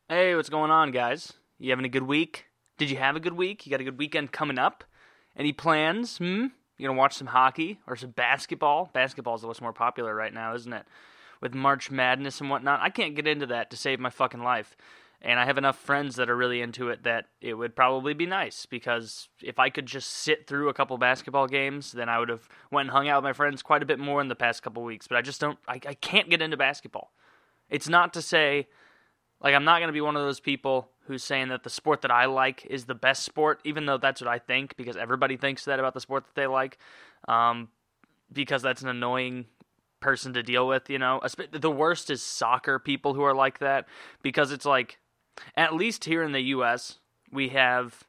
Hey, what's going on, guys? You having a good week? Did you have a good week? You got a good weekend coming up? Any plans? You gonna watch some hockey or some basketball? Basketball's what's more popular right now, isn't it? With March Madness and whatnot. I can't get into that to save my fucking life. And I have enough friends that are really into it that it would probably be nice because if I could just sit through a couple basketball games, then I would have went and hung out with my friends quite a bit more in the past couple weeks. But I just don't. I can't get into basketball. It's not to say I'm not going to be one of those people who's saying that the sport that I like is the best sport, even though that's what I think, because everybody thinks that about the sport that they like, because that's an annoying person to deal with, you know? The worst is soccer people who are like that, because it's like, at least here in the U.S., we have,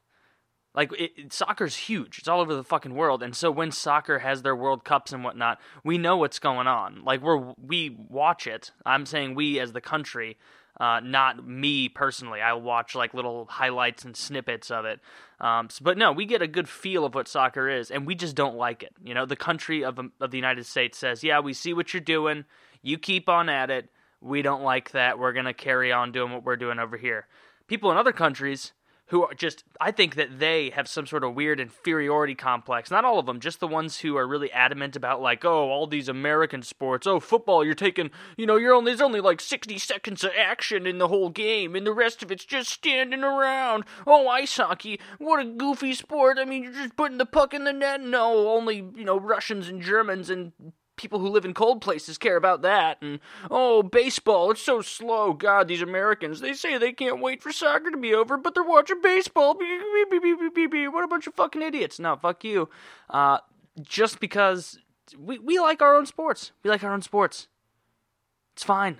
soccer's huge. It's all over the fucking world, and so when soccer has their World Cups and whatnot, we know what's going on. We watch it. I'm saying we as the country, not me personally. I watch little highlights and snippets of it. But no, we get a good feel of what soccer is, and we just don't like it. You know, the country of the United States says, yeah, we see what you're doing. You keep on at it. We don't like that. We're going to carry on doing what we're doing over here. People in other countries who are just, I think that they have some sort of weird inferiority complex. Not all of them, just the ones who are really adamant about all these American sports. Oh, football, you're taking, there's only 60 seconds of action in the whole game, and the rest of it's just standing around. Oh, ice hockey, what a goofy sport. I mean, you're just putting the puck in the net. No, only, Russians and Germans and people who live in cold places care about that. And, oh, baseball, it's so slow. God, these Americans, they say they can't wait for soccer to be over, but they're watching baseball. What a bunch of fucking idiots. No, fuck you. Just because we like our own sports. We like our own sports. It's fine.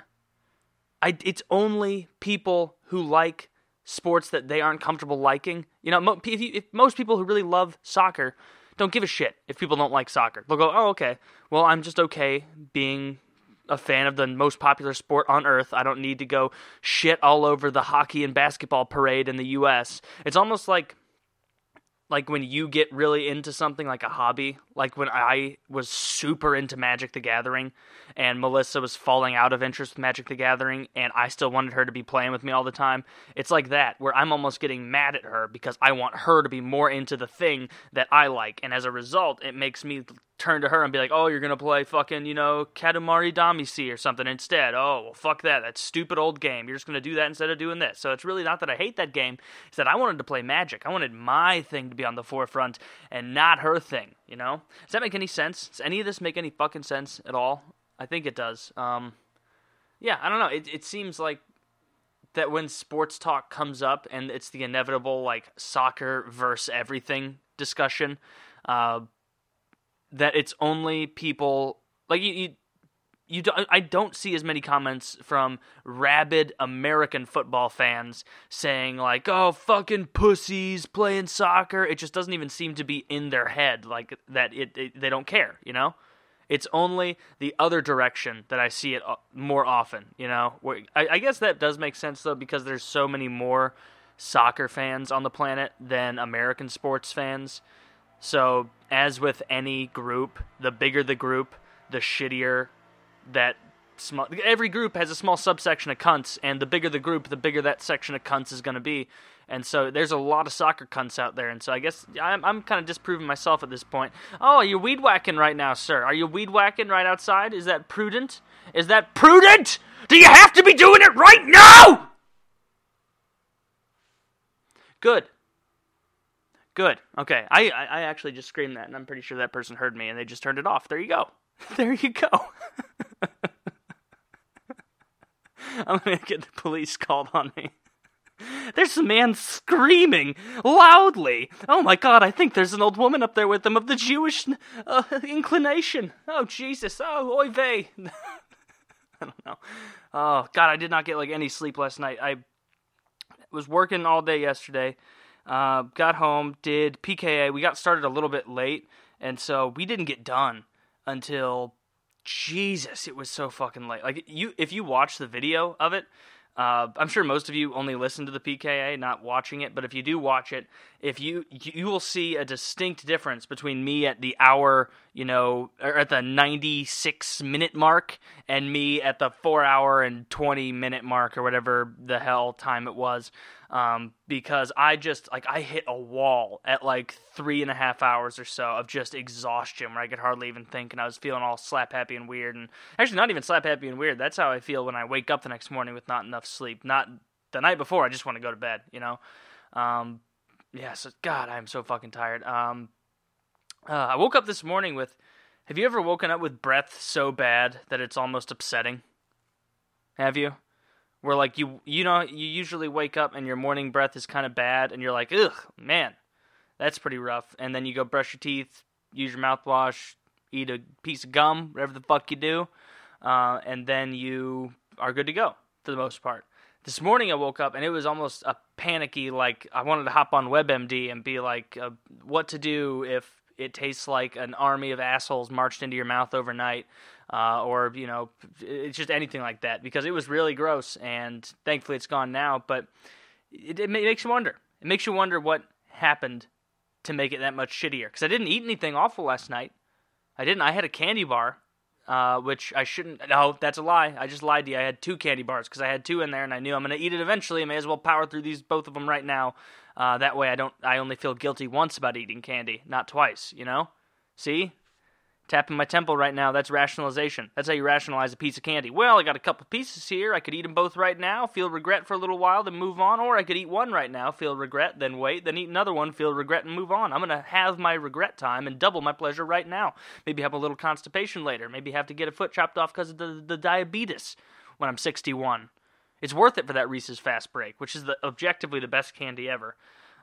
It's only people who like sports that they aren't comfortable liking. If most people who really love soccer don't give a shit if people don't like soccer. They'll go, oh, okay. Well, I'm just okay being a fan of the most popular sport on earth. I don't need to go shit all over the hockey and basketball parade in the U.S. It's almost like when you get really into something like a hobby, like when I was super into Magic the Gathering and Melissa was falling out of interest with Magic the Gathering and I still wanted her to be playing with me all the time. It's like that, where I'm almost getting mad at her because I want her to be more into the thing that I like. And as a result, it makes me turn to her and be like, oh, you're going to play fucking, Katamari Damacy or something instead. Oh, well, fuck that. That stupid old game. You're just going to do that instead of doing this. So it's really not that I hate that game. It's that I wanted to play Magic. I wanted my thing to be on the forefront and not her thing, Does that make any sense? Does any of this make any fucking sense at all? I think it does. Yeah, I don't know. It seems like that when sports talk comes up and it's the inevitable, soccer versus everything discussion, that it's only people I don't see as many comments from rabid American football fans saying oh, fucking pussies playing soccer. It just doesn't even seem to be in their head that they don't care, It's only the other direction that I see it more often, I guess that does make sense though, because there's so many more soccer fans on the planet than American sports fans. So, as with any group, the bigger the group, the shittier that small. Every group has a small subsection of cunts, and the bigger the group, the bigger that section of cunts is going to be. And so, there's a lot of soccer cunts out there, and so I guess I'm kind of disproving myself at this point. Oh, you're weed whacking right now, sir. Are you weed whacking right outside? Is that prudent? Is that prudent? Do you have to be doing it right now? Good. Good. Okay. I actually just screamed that, and I'm pretty sure that person heard me, and they just turned it off. There you go. There you go. I'm going to get the police called on me. There's a man screaming loudly. Oh my God, I think there's an old woman up there with him of the Jewish inclination. Oh, Jesus. Oh, oy vey. I don't know. Oh, God, I did not get any sleep last night. I was working all day yesterday. Got home, did PKA. We got started a little bit late, and so we didn't get done until, Jesus, it was so fucking late. If you watch the video of it, I'm sure most of you only listen to the PKA, not watching it. But if you do watch it, if you will see a distinct difference between me at the hour, or at the 96-minute mark, and me at the 4-hour and 20-minute mark, or whatever the hell time it was. Because I just, I hit a wall at 3.5 hours or so of just exhaustion where I could hardly even think, and I was feeling all slap happy and weird, and actually not even slap happy and weird. That's how I feel when I wake up the next morning with not enough sleep. Not the night before, I just want to go to bed, so God, I'm so fucking tired. I woke up this morning with, have you ever woken up with breath so bad that it's almost upsetting? Have you? Where you usually wake up and your morning breath is kind of bad and you're like, ugh, man, that's pretty rough. And then you go brush your teeth, use your mouthwash, eat a piece of gum, whatever the fuck you do, and then you are good to go for the most part. This morning I woke up and it was almost a panicky, I wanted to hop on WebMD and be what to do if it tastes like an army of assholes marched into your mouth overnight. Or it's just anything like that, because it was really gross, and thankfully it's gone now, but it makes you wonder. It makes you wonder what happened to make it that much shittier, because I didn't eat anything awful last night. I didn't. I had a candy bar, which I shouldn't. No, that's a lie. I just lied to you. I had 2 candy bars, because I had 2 in there, and I knew I'm going to eat it eventually. I may as well power through both of them right now. That way I only feel guilty once about eating candy, not twice, See? Tapping my temple right now, that's rationalization. That's how you rationalize a piece of candy. Well, I got a couple pieces here. I could eat them both right now, feel regret for a little while, then move on. Or I could eat one right now, feel regret, then wait, then eat another one, feel regret, and move on. I'm going to have my regret time and double my pleasure right now. Maybe have a little constipation later. Maybe have to get a foot chopped off because of the diabetes when I'm 61. It's worth it for that Reese's Fast Break, which is objectively the best candy ever.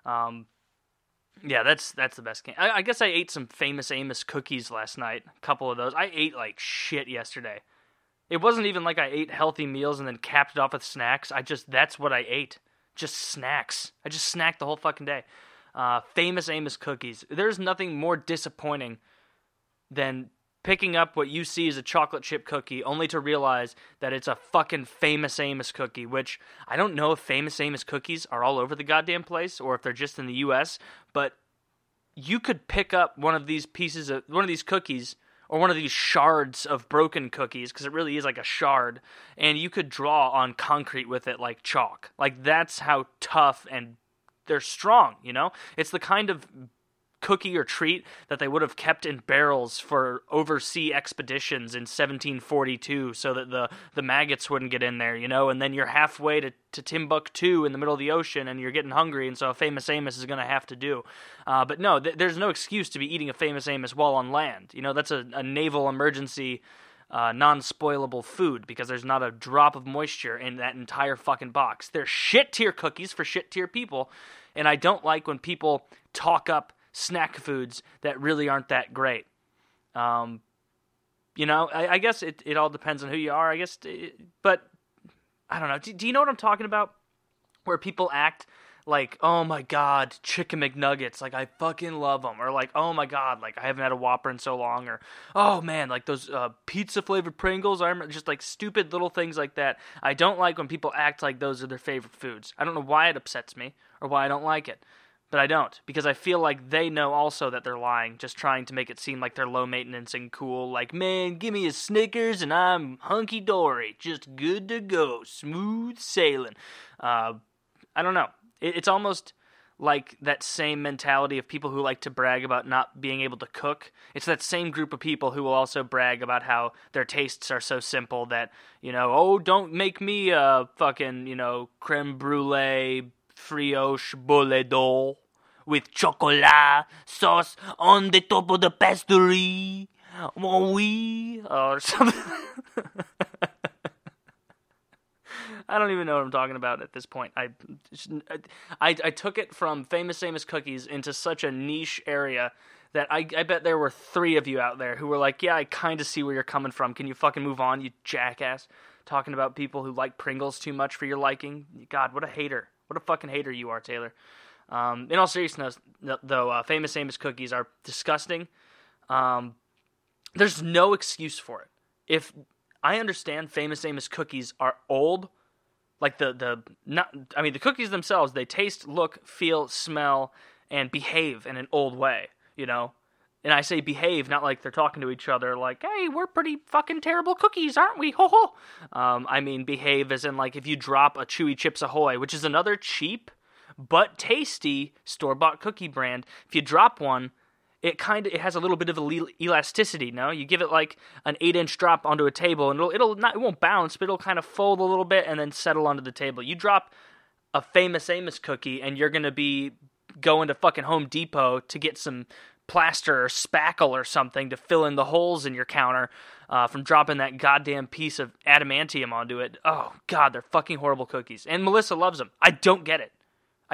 Yeah, that's the best candy. I guess I ate some Famous Amos cookies last night. A couple of those. I ate like shit yesterday. It wasn't even like I ate healthy meals and then capped it off with snacks. That's what I ate. Just snacks. I just snacked the whole fucking day. Famous Amos cookies. There's nothing more disappointing than picking up what you see as a chocolate chip cookie only to realize that it's a fucking Famous Amos cookie, which I don't know if Famous Amos cookies are all over the goddamn place or if they're just in the US, but you could pick up one of these cookies or one of these shards of broken cookies, because it really is like a shard, and you could draw on concrete with it like chalk. Like, that's how tough and they're strong, It's the kind of cookie or treat that they would have kept in barrels for overseas expeditions in 1742 so that the maggots wouldn't get in there, and then you're halfway to Timbuktu in the middle of the ocean and you're getting hungry, and so a Famous Amos is going to have to do. But no, there's no excuse to be eating a Famous Amos while on land. That's a naval emergency non-spoilable food, because there's not a drop of moisture in that entire fucking box. They're shit-tier cookies for shit-tier people, and I don't like when people talk up snack foods that really aren't that great. I guess it all depends on who you are, I guess, but I don't know. Do you know what I'm talking about? Where people act like, oh my god, chicken McNuggets, like I fucking love them, or like, oh my god, like I haven't had a Whopper in so long, or oh man, like those pizza flavored Pringles. I remember just like stupid little things like that. I don't like when people act like those are their favorite foods. I don't know why it upsets me or why I don't like it. But I don't, because I feel like they know also that they're lying, just trying to make it seem like they're low maintenance and cool. Like, man, give me a Snickers and I'm hunky-dory, just good to go, smooth sailing. I don't know. It's almost like that same mentality of people who like to brag about not being able to cook. It's that same group of people who will also brag about how their tastes are so simple that, oh, don't make me a fucking, creme brulee, brioche bouledon with chocolate sauce on the top of the pastry, oui, or something. I don't even know what I'm talking about at this point. I took it from Famous Amos cookies into such a niche area that I bet there were 3 of you out there who were like, yeah, I kind of see where you're coming from. Can you fucking move on, you jackass? Talking about people who like Pringles too much for your liking. God, what a hater. What a fucking hater you are, Taylor. In all seriousness, though, Famous Amos cookies are disgusting. There's no excuse for it. If I understand Famous Amos cookies are old, Like the cookies themselves, they taste, look, feel, smell, and behave in an old way, you know? And I say behave, not like they're talking to each other like, hey, we're pretty fucking terrible cookies, aren't we? Ho ho! I mean behave as in like if you drop a Chewy Chips Ahoy, which is another cheap but tasty store-bought cookie brand. If you drop one, it has a little bit of elasticity, no? You give it like an 8-inch drop onto a table, and it won't bounce, but it'll kind of fold a little bit and then settle onto the table. You drop a Famous Amos cookie, and you're going to be going to fucking Home Depot to get some plaster or spackle or something to fill in the holes in your counter from dropping that goddamn piece of adamantium onto it. Oh, God, they're fucking horrible cookies. And Melissa loves them. I don't get it.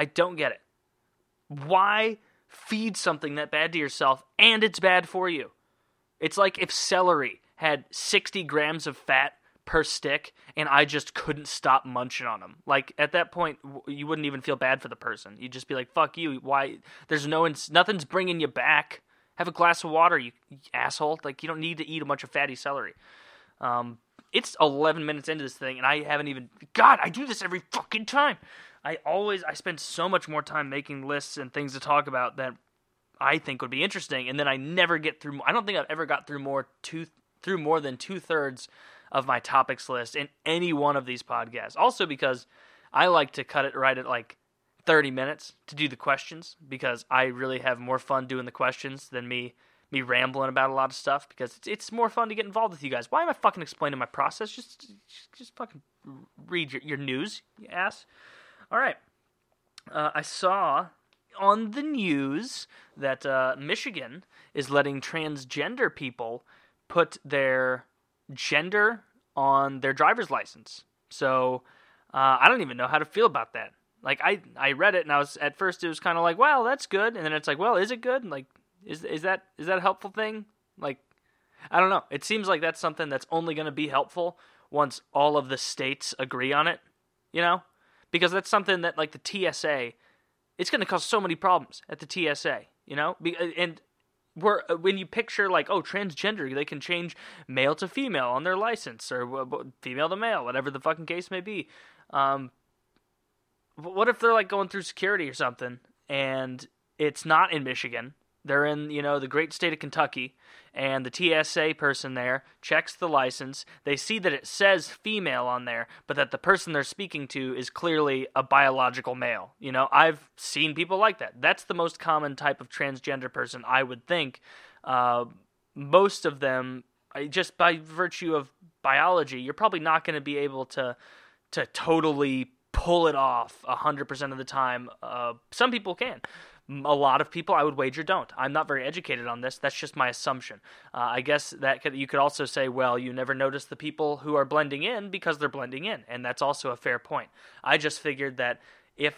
Why feed something that bad to yourself and it's bad for you? It's like if celery had 60 grams of fat per stick and I just couldn't stop munching on them. Like at that point, you wouldn't even feel bad for the person. You'd just be like, fuck you. Why? Nothing's bringing you back. Have a glass of water, you asshole. Like you don't need to eat a bunch of fatty celery. It's 11 minutes into this thing and I haven't even, God, I do this every fucking time. I spend so much more time making lists and things to talk about that I think would be interesting, and then I never get through. I don't think I've ever got through more than 2/3 of my topics list in any one of these podcasts. Also because I like to cut it right at like 30 minutes to do the questions, because I really have more fun doing the questions than me rambling about a lot of stuff, because it's more fun to get involved with you guys. Why am I fucking explaining my process? Just fucking read your news, you ass. All right. I saw on the news that Michigan is letting transgender people put their gender on their driver's license. So I don't even know how to feel about that. Like I read it and at first it was kind of like, well, that's good, and then it's like, well, is it good? Like, is that a helpful thing? Like, I don't know. It seems like that's something that's only going to be helpful once all of the states agree on it. You know. Because that's something that, like, the TSA, it's going to cause so many problems at the TSA, you know? And when you picture, like, oh, transgender, they can change male to female on their license, or female to male, whatever the fucking case may be. What if they're, like, going through security or something, and it's not in Michigan? They're in, you know, the great state of Kentucky, and the TSA person there checks the license. They see that it says female on there, but that the person they're speaking to is clearly a biological male. You know, I've seen people like that. That's the most common type of transgender person, I would think. Most of them, just by virtue of biology, you're probably not going to be able to totally pull it off 100% of the time. Some people can. A lot of people, I would wager, don't. I'm not very educated on this. That's just my assumption. I guess you could also say, well, you never notice the people who are blending in because they're blending in, and that's also a fair point. I just figured that if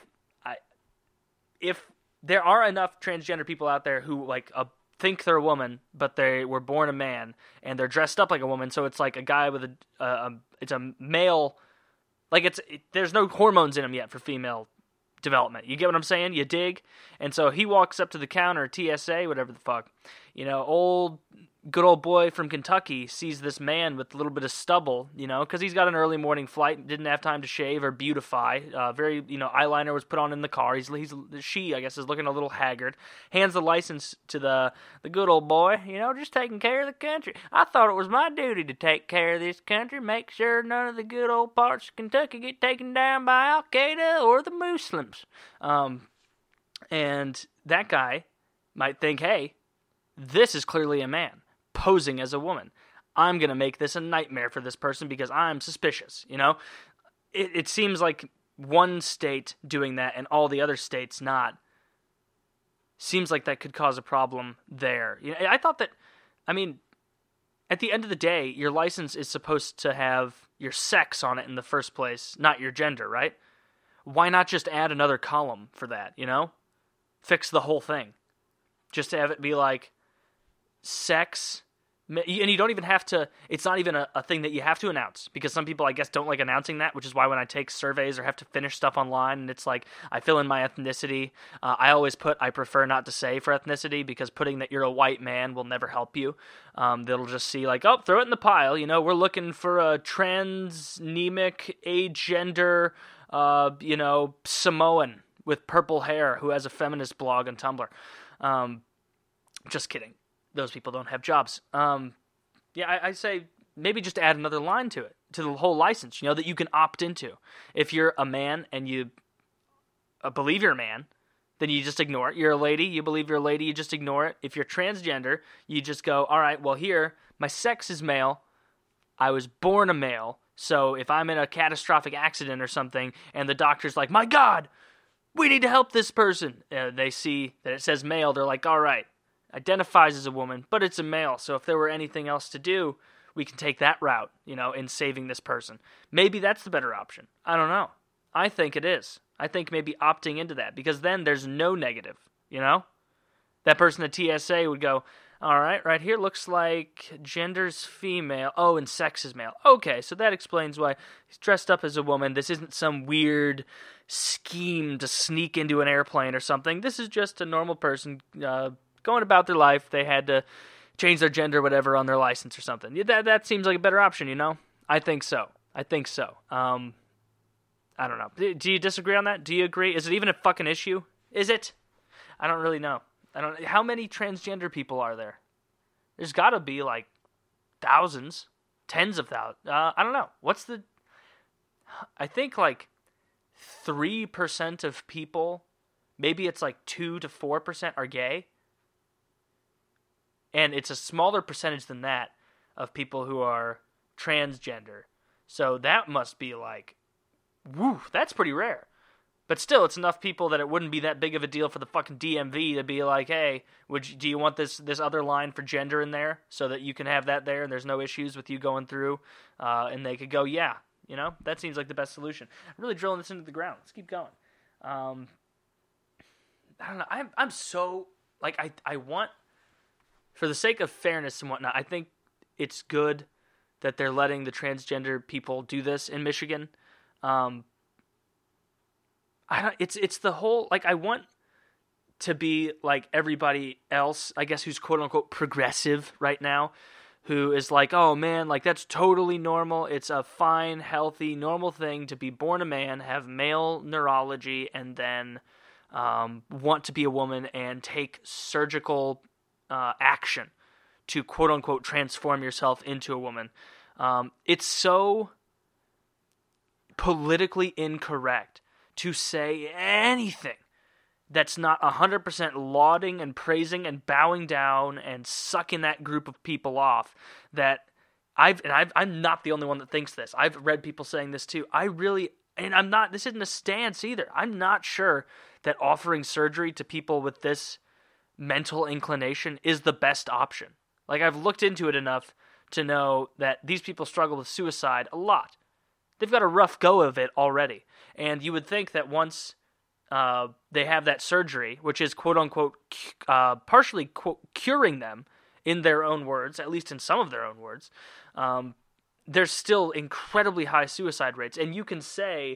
there are enough transgender people out there who think they're a woman, but they were born a man, and they're dressed up like a woman, so it's like a guy with it's a male, like there's no hormones in him yet for female development. You get what I'm saying? You dig? And so he walks up to the counter, TSA, whatever the fuck. You know, good old boy from Kentucky sees this man with a little bit of stubble, you know, because he's got an early morning flight, didn't have time to shave or beautify. Very, you know, eyeliner was put on in the car. She, I guess, is looking a little haggard. Hands the license to the good old boy, you know, just taking care of the country. I thought it was my duty to take care of this country, make sure none of the good old parts of Kentucky get taken down by Al-Qaeda or the Muslims. And that guy might think, hey, this is clearly a man posing as a woman. I'm going to make this a nightmare for this person because I'm suspicious, you know? It seems like one state doing that and all the other states not. Seems like that could cause a problem there. You know, I thought that, I mean, at the end of the day, your license is supposed to have your sex on it in the first place, not your gender, right? Why not just add another column for that, you know? Fix the whole thing. Just to have it be like, sex, And you don't even have to, it's not even a thing that you have to announce, because some people, I guess, don't like announcing that, which is why when I take surveys or have to finish stuff online and it's like, I fill in my ethnicity, I always put, I prefer not to say for ethnicity, because putting that you're a white man will never help you. They'll just see like, oh, throw it in the pile, we're looking for a transanemic, agender, Samoan with purple hair who has a feminist blog on Tumblr. Just kidding. Those people don't have jobs. I say maybe just add another line to it, to the whole license, that you can opt into. If you're a man and you believe you're a man, then you just ignore it. You're a lady, you believe you're a lady, you just ignore it. If you're transgender, you just go, all right, well here, my sex is male, I was born a male, so if I'm in a catastrophic accident or something, and the doctor's like, my God, we need to help this person, they see that it says male, they're like, all right, identifies as a woman, but it's a male, so if there were anything else to do, we can take that route, in saving this person. Maybe that's the better option. I don't know. I think it is. I think maybe opting into that, because then there's no negative, That person at TSA would go, all right here looks like gender's female. Oh, and sex is male. Okay, so that explains why he's dressed up as a woman. This isn't some weird scheme to sneak into an airplane or something. This is just a normal person going about their life. They had to change their gender, whatever, on their license or something. That seems like a better option, I think so. I don't know. Do you disagree on that? Do you agree? Is it even a fucking issue? Is it? I don't really know. How many transgender people are there? There's got to be like thousands, tens of thousands. I don't know. I think like 3% of people, maybe it's like 2 to 4% are gay. And it's a smaller percentage than that of people who are transgender. So that must be like, woo, that's pretty rare. But still, it's enough people that it wouldn't be that big of a deal for the fucking DMV to be like, hey, do you want this other line for gender in there so that you can have that there and there's no issues with you going through? And they could go, yeah, that seems like the best solution. I'm really drilling this into the ground. Let's keep going. I don't know. I'm so, like, I want, for the sake of fairness and whatnot, I think it's good that they're letting the transgender people do this in Michigan. It's the whole, like, I want to be like everybody else, I guess, who's quote unquote progressive right now, who is like, oh man, like that's totally normal. It's a fine, healthy, normal thing to be born a man, have male neurology, and then want to be a woman and take surgical action to quote unquote transform yourself into a woman. It's so politically incorrect to say anything that's not 100% lauding and praising and bowing down and sucking that group of people off. That I'm not the only one that thinks this. I've read people saying this too. This isn't a stance either. I'm not sure that offering surgery to people with this mental inclination is the best option. Like, I've looked into it enough to know that these people struggle with suicide a lot. They've got a rough go of it already. And you would think that once they have that surgery, which is quote-unquote partially curing them in their own words, at least in some of their own words, there's still incredibly high suicide rates. And you can say,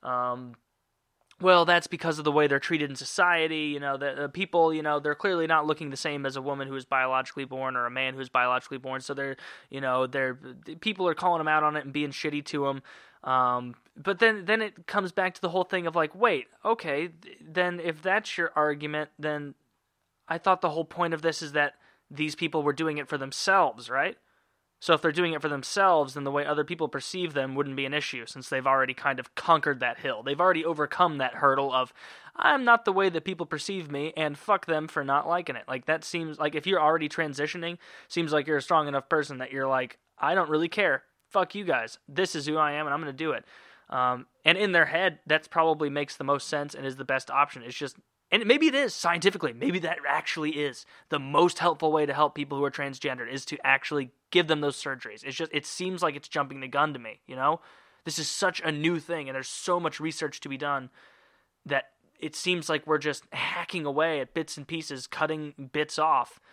well, that's because of the way they're treated in society. The people, they're clearly not looking the same as a woman who is biologically born or a man who is biologically born. So people are calling them out on it and being shitty to them. But then it comes back to the whole thing of like, wait, okay, then if that's your argument, then I thought the whole point of this is that these people were doing it for themselves, right? So if they're doing it for themselves, then the way other people perceive them wouldn't be an issue, since they've already kind of conquered that hill. They've already overcome that hurdle of, I'm not the way that people perceive me, and fuck them for not liking it. Like, that seems like if you're already transitioning, seems like you're a strong enough person that you're like, I don't really care. Fuck you guys. This is who I am, and I'm going to do it. And in their head, that probably makes the most sense and is the best option. It's just, and maybe it is scientifically, maybe that actually is the most helpful way to help people who are transgendered, is to actually give them those surgeries. It's just, it seems like it's jumping the gun to me, This is such a new thing, and there's so much research to be done that it seems like we're just hacking away at bits and pieces, cutting bits off.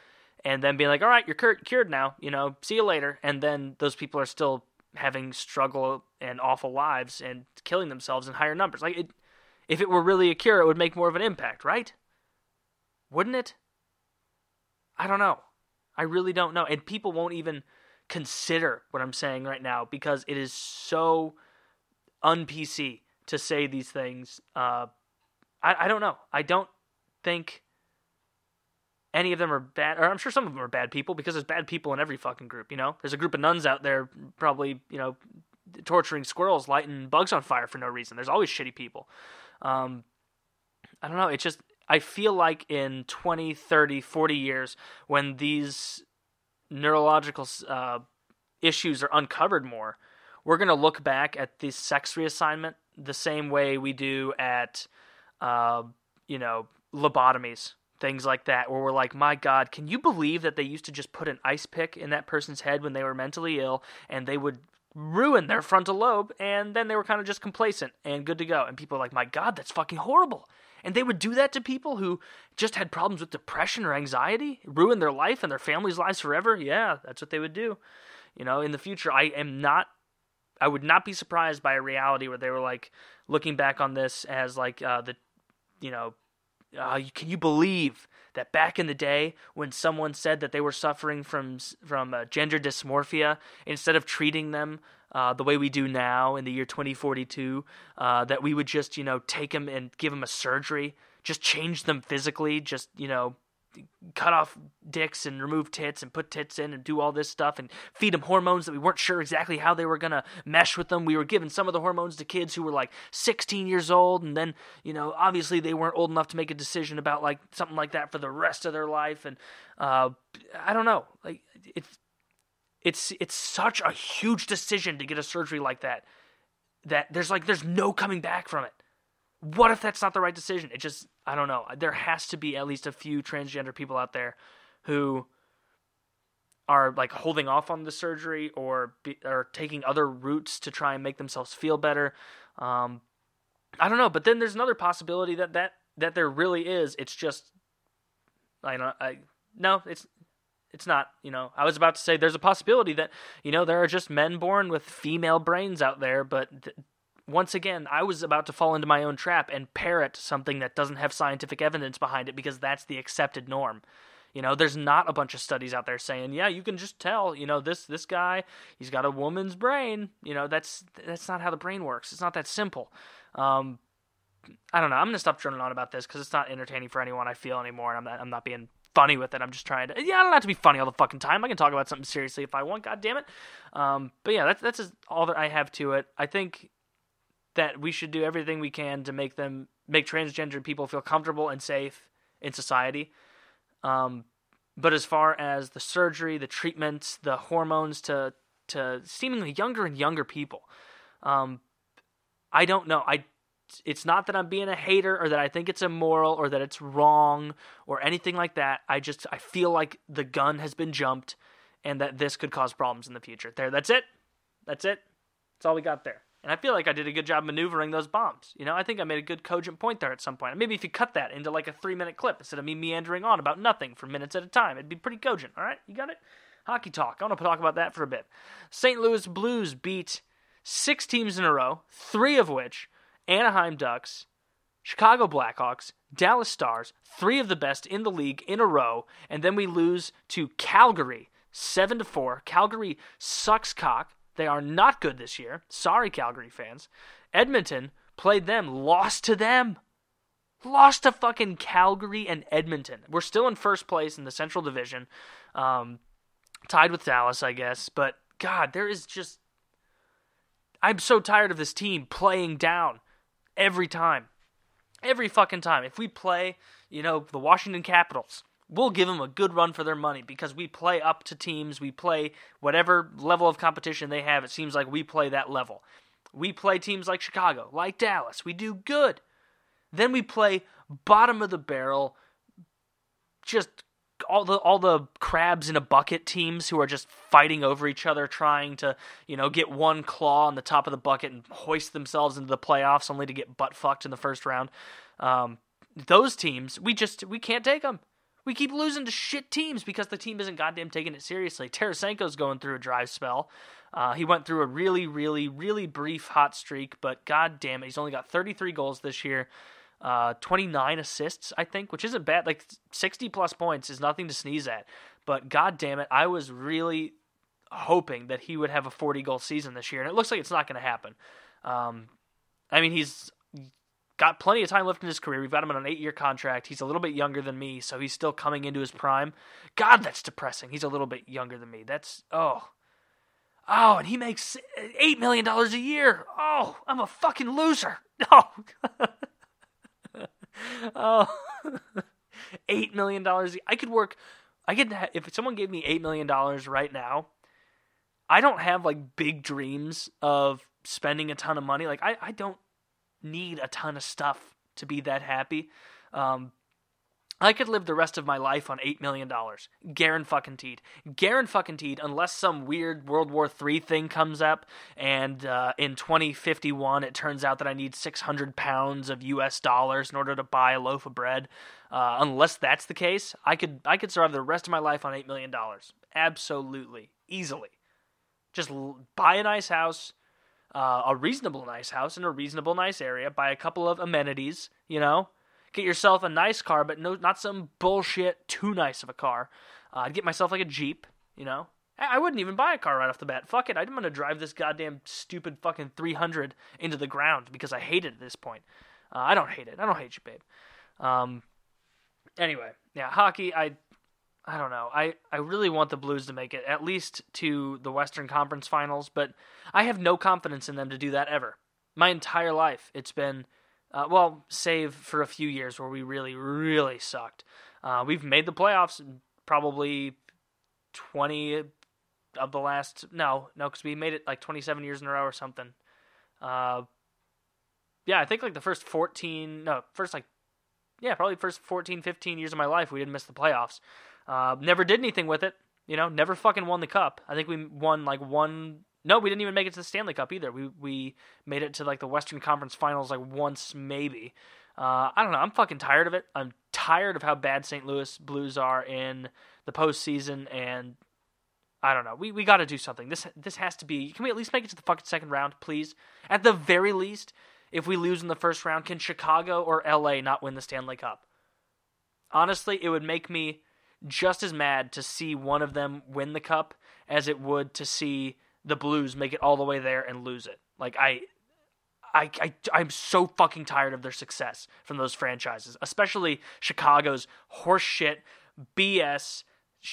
and then being like, all right, you're cured now, see you later. And then those people are still having struggle and awful lives and killing themselves in higher numbers. Like, if it were really a cure, it would make more of an impact, right? Wouldn't it? I don't know. I really don't know. And people won't even consider what I'm saying right now because it is so un-PC to say these things. I don't know. I don't think any of them are bad, or I'm sure some of them are bad people because there's bad people in every fucking group, There's a group of nuns out there probably, torturing squirrels, lighting bugs on fire for no reason. There's always shitty people. I don't know. It's just, I feel like in 20, 30, 40 years, when these neurological issues are uncovered more, we're going to look back at the sex reassignment the same way we do at, lobotomies, things like that, where we're like, my God, can you believe that they used to just put an ice pick in that person's head when they were mentally ill, and they would ruin their frontal lobe, and then they were kind of just complacent and good to go. And people are like, my God, that's fucking horrible. And they would do that to people who just had problems with depression or anxiety, ruin their life and their family's lives forever. Yeah, that's what they would do. In the future, I would not be surprised by a reality where they were like looking back on this as like can you believe that back in the day when someone said that they were suffering from gender dysmorphia, instead of treating them the way we do now in the year 2042, that we would just, take them and give them a surgery, just change them physically, just, cut off dicks and remove tits and put tits in and do all this stuff and feed them hormones that we weren't sure exactly how they were going to mesh with them. We were giving some of the hormones to kids who were like 16 years old, and then, obviously they weren't old enough to make a decision about like something like that for the rest of their life. And I don't know, like it's such a huge decision to get a surgery like that there's no coming back from it. What if that's not the right decision? I don't know. There has to be at least a few transgender people out there who are like holding off on the surgery or taking other routes to try and make themselves feel better. I don't know. But then there's another possibility that there really is. It's just, no, it's not. I was about to say there's a possibility that, there are just men born with female brains out there, but once again, I was about to fall into my own trap and parrot something that doesn't have scientific evidence behind it because that's the accepted norm. There's not a bunch of studies out there saying, yeah, you can just tell, this guy, he's got a woman's brain. That's not how the brain works. It's not that simple. I don't know. I'm going to stop droning on about this because it's not entertaining for anyone, I feel, anymore. And I'm not being funny with it. I'm just trying to, I don't have to be funny all the fucking time. I can talk about something seriously if I want, God damn it. But yeah, that's just all that I have to it. I think that we should do everything we can to make transgender people feel comfortable and safe in society. But as far as the surgery, the treatments, the hormones to seemingly younger and younger people, I don't know. It's not that I'm being a hater or that I think it's immoral or that it's wrong or anything like that. I feel like the gun has been jumped and that this could cause problems in the future. That's it. That's all we got there. And I feel like I did a good job maneuvering those bombs. I think I made a good cogent point there at some point. Maybe if you cut that into like a 3-minute clip instead of me meandering on about nothing for minutes at a time, it'd be pretty cogent. All right, you got it? Hockey talk. I want to talk about that for a bit. St. Louis Blues beat 6 teams in a row, 3 of which Anaheim Ducks, Chicago Blackhawks, Dallas Stars, 3 of the best in the league in a row, and then we lose to Calgary 7-4. Calgary sucks cock. They are not good this year. Sorry, Calgary fans. Edmonton played them, lost to them. Lost to fucking Calgary and Edmonton. We're still in first place in the Central Division. Tied with Dallas, I guess. But, God, there is just... I'm so tired of this team playing down every time. Every fucking time. If we play, the Washington Capitals, we'll give them a good run for their money because we play up to teams. We play whatever level of competition they have. It seems like we play that level. We play teams like Chicago, like Dallas. We do good. Then we play bottom of the barrel, just all the crabs in a bucket teams who are just fighting over each other, trying to, get one claw on the top of the bucket and hoist themselves into the playoffs only to get butt fucked in the first round. Those teams, we can't take them. We keep losing to shit teams because the team isn't goddamn taking it seriously. Tarasenko's going through a dry spell. He went through a really, really, really brief hot streak, but goddamn it, he's only got 33 goals this year, 29 assists, I think, which isn't bad. Like 60-plus points is nothing to sneeze at. But goddamn it, I was really hoping that he would have a 40-goal season this year, and it looks like it's not going to happen. I mean, he's got plenty of time left in his career. We've got him on an 8-year contract. He's a little bit younger than me, so he's still coming into his prime. God, that's depressing. He's a little bit younger than me. And he makes $8 million a year. Oh, I'm a fucking loser. Oh, oh, $8 million. If someone gave me $8 million right now, I don't have like big dreams of spending a ton of money. Like I don't need a ton of stuff to be that happy. I could live the rest of my life on $8 million. Guaranteed, unless some weird World War III thing comes up, and in 2051 it turns out that I need 600 pounds of US dollars in order to buy a loaf of bread. Unless that's the case, I could survive the rest of my life on $8 million. Absolutely. Easily. Just buy a nice house, a reasonable nice house in a reasonable nice area, buy a couple of amenities, Get yourself a nice car, but not some bullshit too nice of a car. I'd get myself like a Jeep, I wouldn't even buy a car right off the bat. Fuck it, I'm going to drive this goddamn stupid fucking 300 into the ground because I hate it at this point. I don't hate it. I don't hate you, babe. Anyway, yeah, hockey, I don't know. I really want the Blues to make it at least to the Western Conference Finals, but I have no confidence in them to do that ever. My entire life, it's been... save for a few years where we really, really sucked. We've made the playoffs probably 20 of the last... No, because we made it like 27 years in a row or something. I think like the first 14... probably first 14, 15 years of my life we didn't miss the playoffs. Never did anything with it. Never fucking won the cup. I think we won like one... No, we didn't even make it to the Stanley Cup either. We made it to like the Western Conference Finals like once maybe. I don't know. I'm fucking tired of it. I'm tired of how bad St. Louis Blues are in the postseason, and I don't know. We got to do something. This has to be. Can we at least make it to the fucking second round, please? At the very least, if we lose in the first round, can Chicago or LA not win the Stanley Cup? Honestly, it would make me just as mad to see one of them win the cup as it would to see the Blues make it all the way there and lose it. Like, I'm so fucking tired of their success from those franchises, especially Chicago's horseshit BS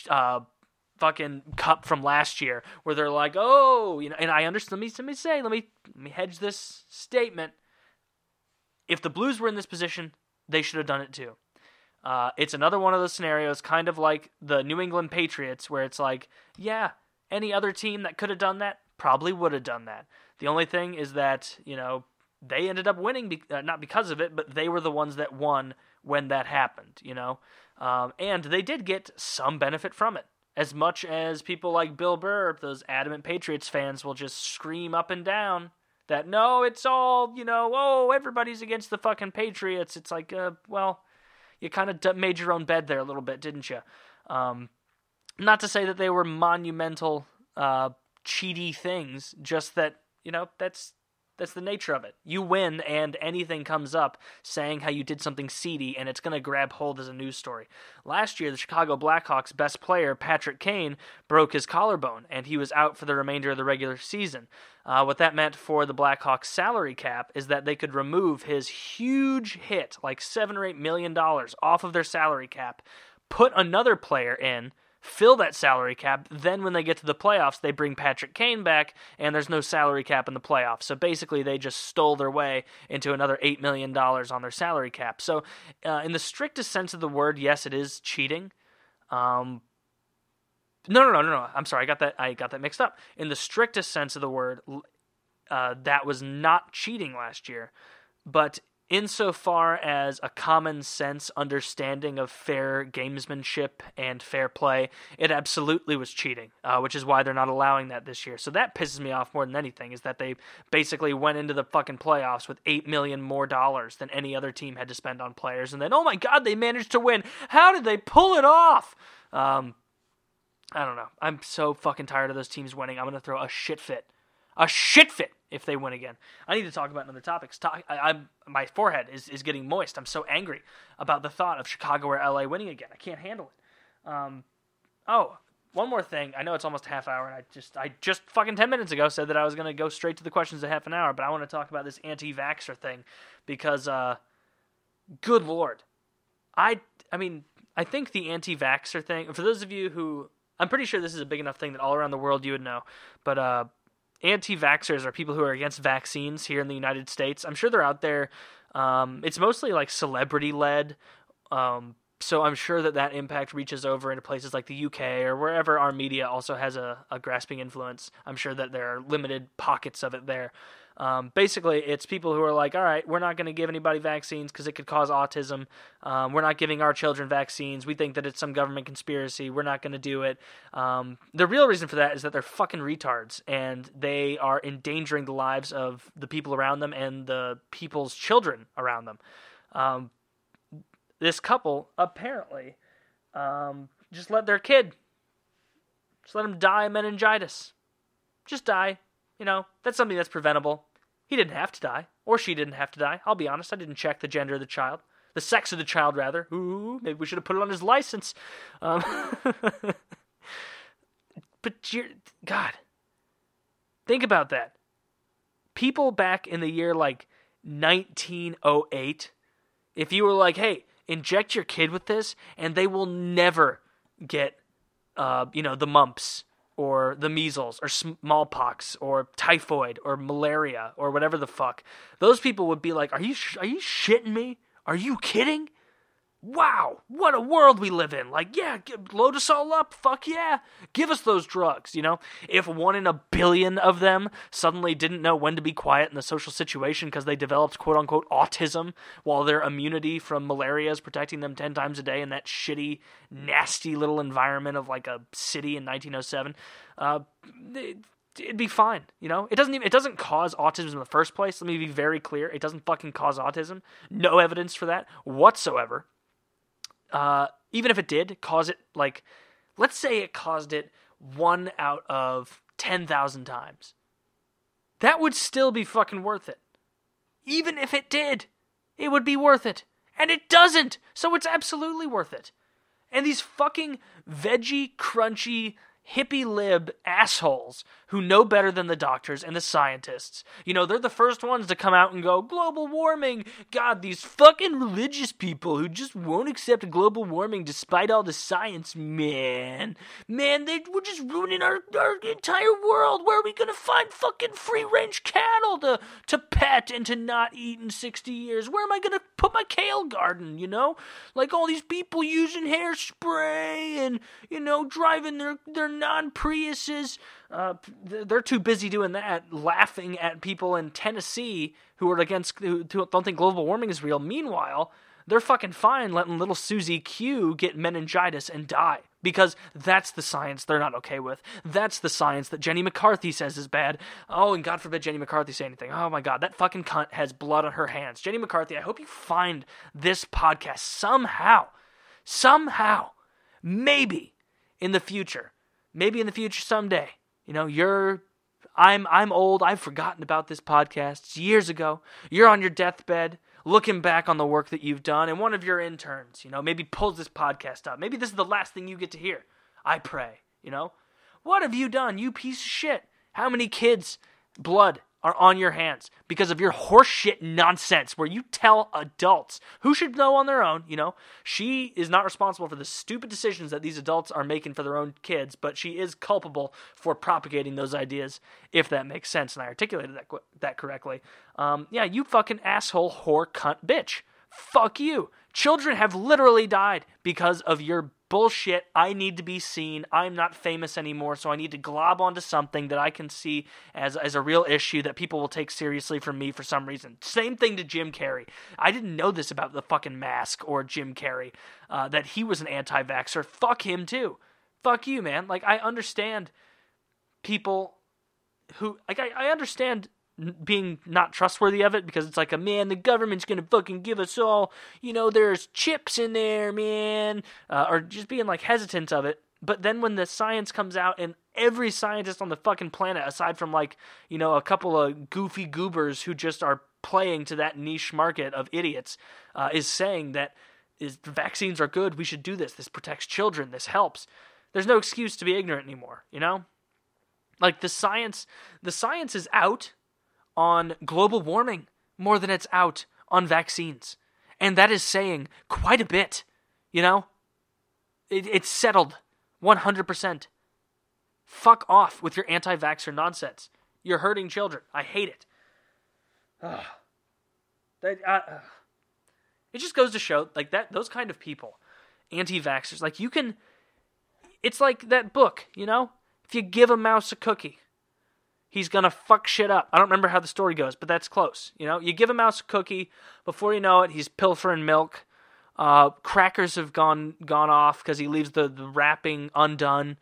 fucking cup from last year, where they're like, and I understand. Let me hedge this statement. If the Blues were in this position, they should have done it too. It's another one of those scenarios, kind of like the New England Patriots, where it's like, yeah, any other team that could have done that probably would have done that. The only thing is that, they ended up winning, not because of it, but they were the ones that won when that happened, and they did get some benefit from it. As much as people like Bill Burr, those adamant Patriots fans, will just scream up and down that, no, it's all, everybody's against the fucking Patriots. It's like, you kind of made your own bed there a little bit, didn't you? Not to say that they were monumental, cheaty things, just that, that's the nature of it. You win, and anything comes up saying how you did something seedy, and it's going to grab hold as a news story. Last year, the Chicago Blackhawks' best player, Patrick Kane, broke his collarbone, and he was out for the remainder of the regular season. What that meant for the Blackhawks' salary cap is that they could remove his huge hit, like $7 or $8 million, off of their salary cap, put another player in, fill that salary cap, then when they get to the playoffs, they bring Patrick Kane back, and there's no salary cap in the playoffs. So basically, they just stole their way into another $8 million on their salary cap. So in the strictest sense of the word, yes, it is cheating. No. I'm sorry, I got that mixed up. In the strictest sense of the word, that was not cheating last year. But insofar as a common sense understanding of fair gamesmanship and fair play, it absolutely was cheating, which is why they're not allowing that this year. So that pisses me off more than anything, is that they basically went into the fucking playoffs with $8 million more than any other team had to spend on players, and then, oh my god, they managed to win. How did they pull it off? I don't know. I'm so fucking tired of those teams winning. I'm going to throw a shit fit. A shit fit if they win again. I need to talk about other topics. My forehead is getting moist. I'm so angry about the thought of Chicago or LA winning again. I can't handle it. One more thing. I know it's almost a half hour, and I just fucking 10 minutes ago said that I was going to go straight to the questions at half an hour, but I want to talk about this anti-vaxxer thing because, good Lord. I think the anti-vaxxer thing, for those of you who, I'm pretty sure this is a big enough thing that all around the world you would know, but, anti-vaxxers are people who are against vaccines here in the United States. I'm sure they're out there. It's mostly like celebrity-led, so I'm sure that impact reaches over into places like the UK or wherever our media also has a grasping influence. I'm sure that there are limited pockets of it there. Basically, it's people who are like, all right, we're not going to give anybody vaccines because it could cause autism. We're not giving our children vaccines. We think that it's some government conspiracy. We're not going to do it. The real reason for that is that they're fucking retards, and they are endangering the lives of the people around them and the people's children around them. This couple, apparently, just let their kid, just let him die of meningitis. Just die. You know, that's something that's preventable. He didn't have to die, or she didn't have to die. I'll be honest, I didn't check the gender of the child. The sex of the child, rather. Ooh, maybe we should have put it on his license. But, God, think about that. People back in the year, 1908, if you were like, hey, inject your kid with this, and they will never get, the mumps, or the measles, or smallpox, or typhoid, or malaria, or whatever the fuck. Those people would be like, are you shitting me? Are you kidding? Wow, what a world we live in. Load us all up, fuck yeah. Give us those drugs, If 1 in a billion of them suddenly didn't know when to be quiet in the social situation because they developed quote-unquote autism while their immunity from malaria is protecting them 10 times a day in that shitty, nasty little environment of a city in 1907, it'd be fine, It doesn't cause autism in the first place. Let me be very clear. It doesn't fucking cause autism. No evidence for that whatsoever. Even if it did cause it, let's say it caused it 1 out of 10,000 times. That would still be fucking worth it. Even if it did, it would be worth it. And it doesn't, so it's absolutely worth it. And these fucking veggie, crunchy, hippie lib assholes who know better than the doctors and the scientists. They're the first ones to come out and go, global warming. God, these fucking religious people who just won't accept global warming despite all the science, man, we're just ruining our entire world. Where are we gonna find fucking free-range cattle to pet and to not eat in 60 years? Where am I gonna put my kale garden, all these people using hairspray and, driving their non-Priuses. They're too busy doing that, laughing at people in Tennessee who don't think global warming is real. Meanwhile, they're fucking fine letting little Susie Q get meningitis and die. Because that's the science they're not okay with. That's the science that Jenny McCarthy says is bad. Oh, and God forbid Jenny McCarthy say anything. Oh my God, that fucking cunt has blood on her hands. Jenny McCarthy, I hope you find this podcast somehow, maybe in the future someday. I'm old. I've forgotten about this podcast. It's years ago. You're on your deathbed, looking back on the work that you've done, and one of your interns, maybe pulls this podcast up. Maybe this is the last thing you get to hear. I pray, What have you done, you piece of shit? How many kids' blood are on your hands because of your horseshit nonsense where you tell adults who should know on their own, she is not responsible for the stupid decisions that these adults are making for their own kids, but she is culpable for propagating those ideas, if that makes sense, and I articulated that correctly. You fucking asshole, whore, cunt, bitch. Fuck you. Children have literally died because of your bullshit. I need to be seen. I'm not famous anymore, so I need to glob onto something that I can see as a real issue that people will take seriously from me for some reason. Same thing to Jim Carrey. I didn't know this about the fucking Mask or Jim Carrey, that he was an anti-vaxxer. Fuck him too. Fuck you, man. Like, I understand people who, like, I understand being not trustworthy of it, because it's like, man, the government's gonna fucking give us all, there's chips in there, man, or just being like hesitant of it. But then when the science comes out, and every scientist on the fucking planet, aside from like, a couple of goofy goobers who just are playing to that niche market of idiots, is saying that vaccines are good, we should do this protects children, this helps. There's no excuse to be ignorant anymore, Like, the science is out on global warming more than it's out on vaccines. And that is saying quite a bit, It's settled 100%. Fuck off with your anti-vaxxer nonsense. You're hurting children. I hate it. It just goes to show, like, that those kind of people, anti-vaxxers, like, it's like that book, If you give a mouse a cookie, he's going to fuck shit up. I don't remember how the story goes, but that's close. You give a mouse a cookie, before you know it, he's pilfering milk. Crackers have gone off because he leaves the wrapping undone.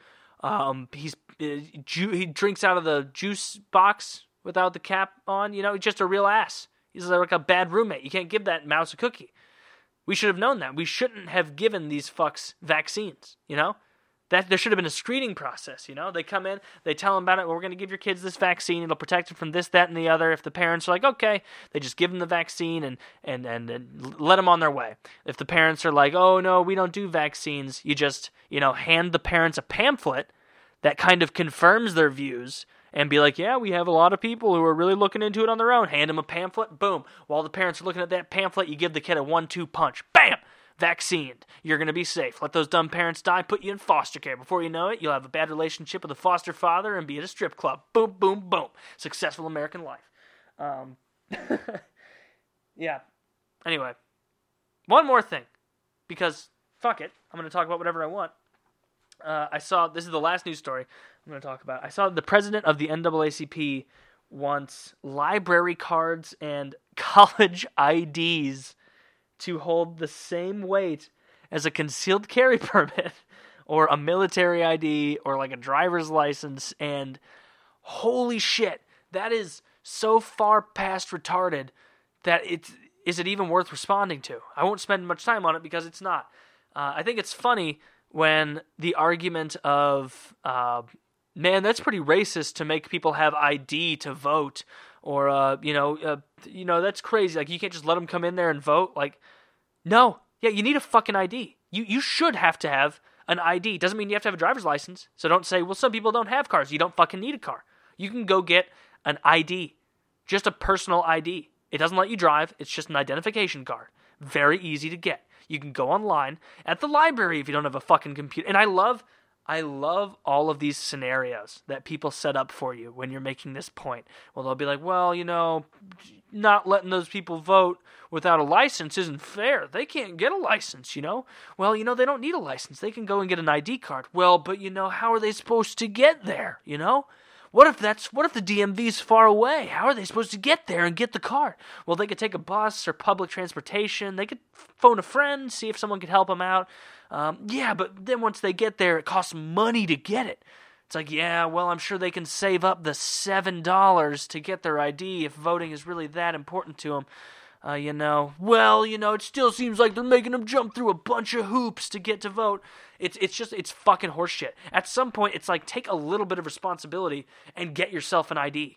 He drinks out of the juice box without the cap on. He's just a real ass. He's like a bad roommate. You can't give that mouse a cookie. We should have known that. We shouldn't have given these fucks vaccines, That there should have been a screening process, They come in, they tell them about it. Well, we're going to give your kids this vaccine. It'll protect them from this, that, and the other. If the parents are like, okay, they just give them the vaccine and let them on their way. If the parents are like, oh, no, we don't do vaccines, you just, hand the parents a pamphlet that kind of confirms their views and be like, yeah, we have a lot of people who are really looking into it on their own. Hand them a pamphlet, boom. While the parents are looking at that pamphlet, you give the kid a 1-2 punch. Bam! Vaccinated. You're going to be safe. Let those dumb parents die, put you in foster care. Before you know it, you'll have a bad relationship with a foster father and be at a strip club. Boom, boom, boom. Successful American life. Yeah. Anyway. One more thing. Because, fuck it. I'm going to talk about whatever I want. This is the last news story I'm going to talk about. I saw the president of the NAACP wants library cards and college IDs to hold the same weight as a concealed carry permit or a military ID or like a driver's license. And holy shit, that is so far past retarded that is it even worth responding to? I won't spend much time on it because it's not. I think it's funny when the argument of, man, that's pretty racist to make people have ID to vote, or, that's crazy. Like, you can't just let them come in there and vote. Like, no. Yeah, you need a fucking ID. You should have to have an ID. Doesn't mean you have to have a driver's license. So don't say, well, some people don't have cars. You don't fucking need a car. You can go get an ID. Just a personal ID. It doesn't let you drive. It's just an identification card. Very easy to get. You can go online at the library if you don't have a fucking computer. And I love all of these scenarios that people set up for you when you're making this point. Well, they'll be like, well, not letting those people vote without a license isn't fair. They can't get a license, Well, they don't need a license. They can go and get an ID card. Well, but how are they supposed to get there, What if the DMV's far away? How are they supposed to get there and get the card? Well, they could take a bus or public transportation. They could phone a friend, see if someone could help them out. Yeah, but then once they get there, it costs money to get it. It's like, yeah, well, I'm sure they can save up the $7 to get their ID if voting is really that important to them. Well, it still seems like they're making them jump through a bunch of hoops to get to vote. It's fucking horseshit. At some point, it's like, take a little bit of responsibility and get yourself an ID,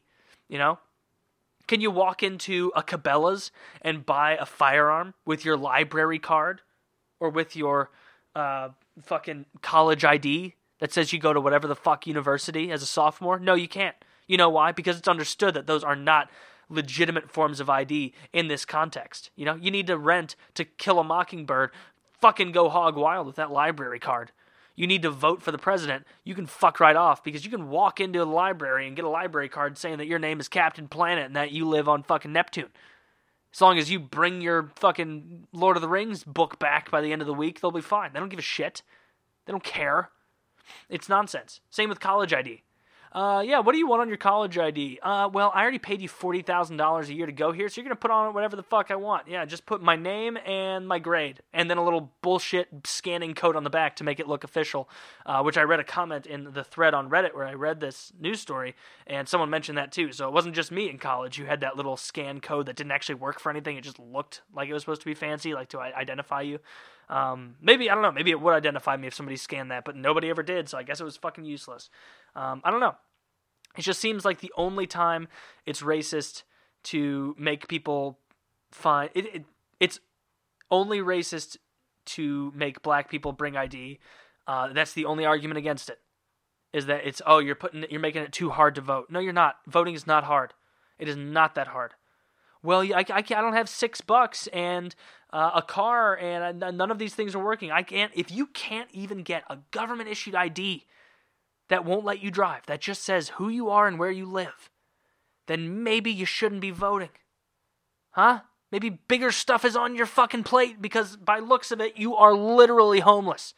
Can you walk into a Cabela's and buy a firearm with your library card or with your fucking college ID that says you go to whatever the fuck university as a sophomore? No, you can't. You know why? Because it's understood that those are not legitimate forms of ID in this context. You need to rent To Kill a Mockingbird. Fucking go hog wild with that library card. You need to vote for the president. You can fuck right off because you can walk into a library and get a library card saying that your name is Captain Planet and that you live on fucking Neptune. As long as you bring your fucking Lord of the Rings book back by the end of the week, they'll be fine. They don't give a shit. They don't care. It's nonsense. Same with college ID. What do you want on your college ID? Well, I already paid you $40,000 a year to go here, so you're going to put on whatever the fuck I want. Yeah, just put my name and my grade, and then a little bullshit scanning code on the back to make it look official, which I read a comment in the thread on Reddit where I read this news story, and someone mentioned that too. So it wasn't just me in college who had that little scan code that didn't actually work for anything. It just looked like it was supposed to be fancy, like to identify you. Maybe, I don't know, maybe it would identify me if somebody scanned that, but nobody ever did, so I guess it was fucking useless. I don't know. It just seems like the only time it's racist to make people find... It's only racist to make black people bring ID. That's the only argument against it. Is that it's, you're making it too hard to vote. No, you're not. Voting is not hard. It is not that hard. Well, I don't have $6 and a car, and none of these things are working. If you can't even get a government-issued ID that won't let you drive, that just says who you are and where you live, then maybe you shouldn't be voting. Huh? Maybe bigger stuff is on your fucking plate because by looks of it, you are literally homeless.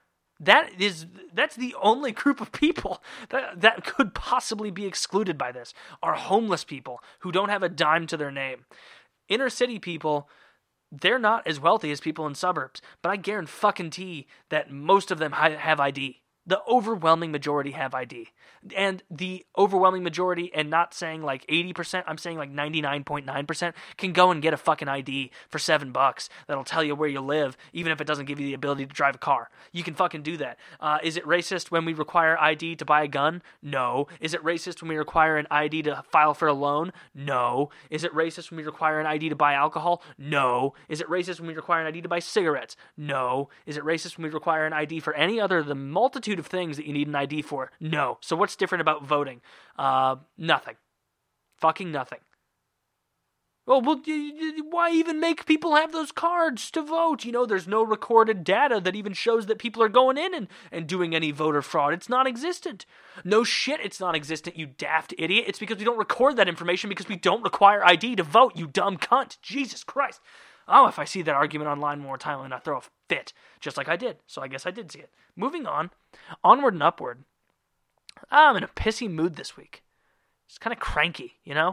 That's the only group of people that could possibly be excluded by this, are homeless people who don't have a dime to their name. Inner city people, they're not as wealthy as people in suburbs, but I guarantee that most of them have ID. The overwhelming majority have ID. And the overwhelming majority, and not saying like 80%, I'm saying like 99.9%, can go and get a fucking ID for $7 that'll tell you where you live, even if it doesn't give you the ability to drive a car. You can fucking do that. Is it racist when we require ID to buy a gun? No. Is it racist when we require an ID to file for a loan? No. Is it racist when we require an ID to buy alcohol? No. Is it racist when we require an ID to buy cigarettes? No. Is it racist when we require an ID for any other of the multitude of things that you need an ID for? No. So what's different about voting? Nothing. Fucking nothing. Well, why even make people have those cards to vote? You know, there's no recorded data that even shows that people are going in and doing any voter fraud. It's non-existent. No shit, it's non-existent, you daft idiot. It's because we don't record that information because we don't require ID to vote, you dumb cunt. Jesus Christ. Oh, if I see that argument online one more time, I'm going to throw a fit, just like I did. So I guess I did see it. Moving on, onward and upward. I'm in a pissy mood this week. It's kind of cranky, you know?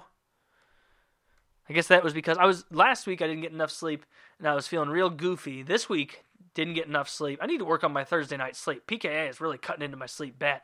I guess that was because last week I didn't get enough sleep, and I was feeling real goofy. This week, didn't get enough sleep. I need to work on my Thursday night sleep. PKA is really cutting into my sleep bad.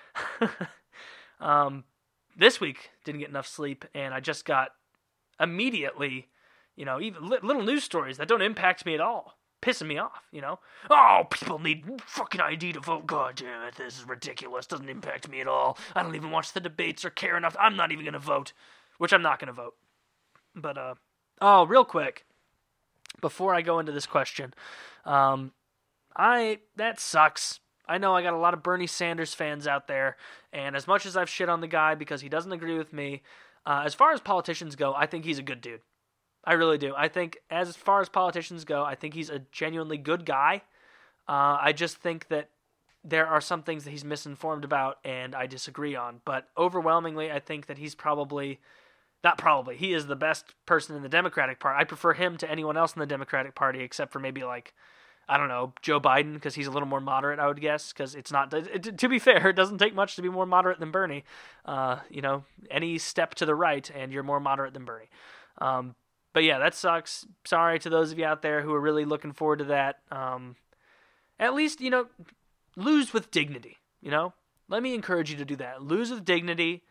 This week, didn't get enough sleep, and I just got immediately... You know, even little news stories that don't impact me at all, pissing me off, you know? Oh, people need fucking ID to vote. God damn it, this is ridiculous. Doesn't impact me at all. I don't even watch the debates or care enough. I'm not even going to vote, which I'm not going to vote. But, real quick, before I go into this question, that sucks. I know I got a lot of Bernie Sanders fans out there, and as much as I've shit on the guy because he doesn't agree with me, as far as politicians go, I think he's a good dude. I really do. I think as far as politicians go, I think he's a genuinely good guy. I just think that there are some things that he's misinformed about and I disagree on. But overwhelmingly, I think that he's he is the best person in the Democratic Party. I prefer him to anyone else in the Democratic Party except for maybe like, I don't know, Joe Biden, because he's a little more moderate, I would guess, because it's not, to be fair, it doesn't take much to be more moderate than Bernie. Any step to the right and you're more moderate than Bernie. But yeah, that sucks. Sorry to those of you out there who are really looking forward to that. At least, lose with dignity, Let me encourage you to do that. Lose with dignity.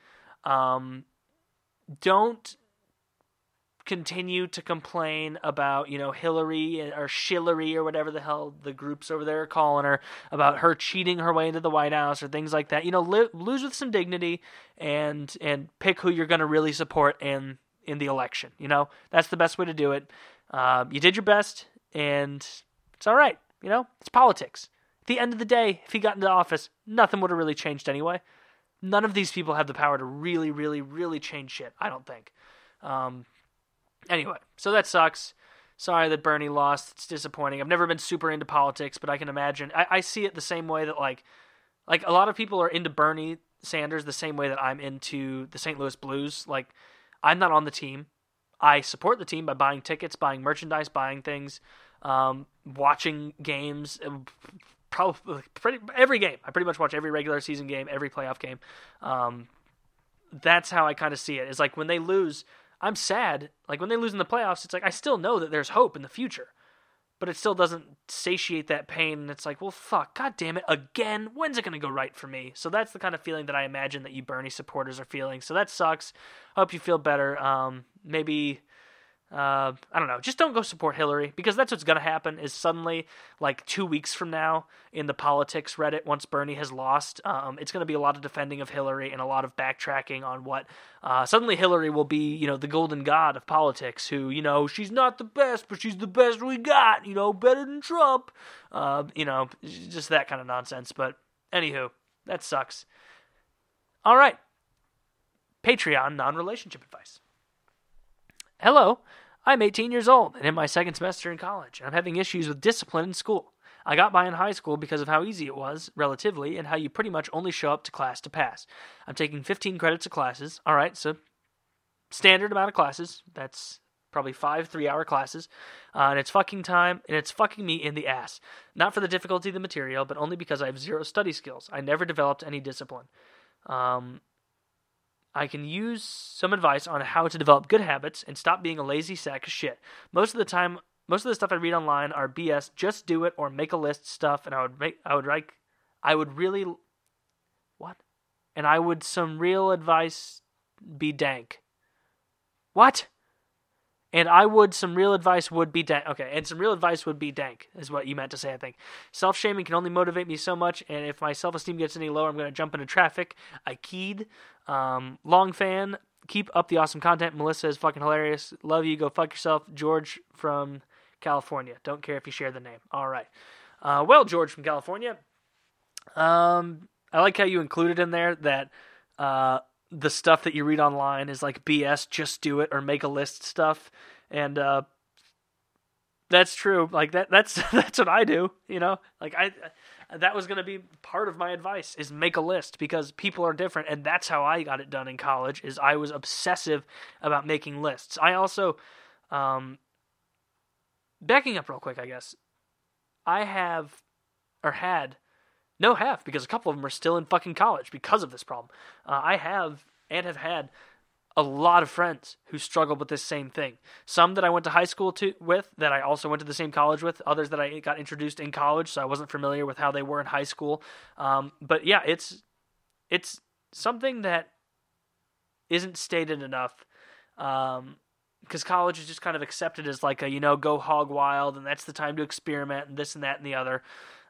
Don't continue to complain about, Hillary or Shillery or whatever the hell the groups over there are calling her, about her cheating her way into the White House or things like that. Lose with some dignity and pick who you're going to really support in the election. That's the best way to do it. You did your best, and it's all right. It's politics. At the end of the day, if he got into office, nothing would have really changed anyway. None of these people have the power to really, really, really change shit, I don't think. Anyway, so that sucks. Sorry that Bernie lost. It's disappointing. I've never been super into politics, but I can imagine. I see it the same way that, like a lot of people are into Bernie Sanders the same way that I'm into the St. Louis Blues. Like, I'm not on the team. I support the team by buying tickets, buying merchandise, buying things, watching games, probably every game. I pretty much watch every regular season game, every playoff game. That's how I kind of see it. It's like when they lose, I'm sad. Like when they lose in the playoffs, it's like I still know that there's hope in the future, but it still doesn't satiate that pain. And it's like, well, fuck, god damn it, again. When's it gonna go right for me? So that's the kind of feeling that I imagine that you Bernie supporters are feeling. So that sucks. Hope you feel better. Maybe. I don't know. Just don't go support Hillary, because that's what's going to happen is suddenly, like 2 weeks from now in the politics Reddit, once Bernie has lost, it's going to be a lot of defending of Hillary and a lot of backtracking on what, suddenly Hillary will be, the golden god of politics who, she's not the best, but she's the best we got, better than Trump, just that kind of nonsense. But anywho, that sucks. All right. Patreon non-relationship advice. Hello, I'm 18 years old and in my second semester in college, and I'm having issues with discipline in school. I got by in high school because of how easy it was, relatively, and how you pretty much only show up to class to pass. I'm taking 15 credits of classes. All right, so standard amount of classes. That's probably 5 3-hour classes, and it's fucking time, and it's fucking me in the ass. Not for the difficulty of the material, but only because I have zero study skills. I never developed any discipline. I can use some advice on how to develop good habits and stop being a lazy sack of shit. Most of the stuff I read online are BS, just do it or make a list stuff, and some real advice be dank. What? And some real advice would be dank. Okay, and some real advice would be dank, is what you meant to say, I think. Self-shaming can only motivate me so much, and if my self-esteem gets any lower, I'm going to jump into traffic. I keyed. Long fan. Keep up the awesome content. Melissa is fucking hilarious. Love you. Go fuck yourself. George from California. Don't care if you share the name. All right. Well, George from California, I like how you included in there that the stuff that you read online is like BS, just do it or make a list stuff. And that's true. Like that's what I do, Like that was going to be part of my advice is make a list, because people are different, and that's how I got it done in college is I was obsessive about making lists. I also backing up real quick, I guess. I have because a couple of them are still in fucking college because of this problem. I have had a lot of friends who struggled with this same thing. Some that I went to high school with, that I also went to the same college with. Others that I got introduced in college, so I wasn't familiar with how they were in high school. But yeah, it's something that isn't stated enough. Because college is just kind of accepted as like a, go hog wild, and that's the time to experiment, and this and that and the other.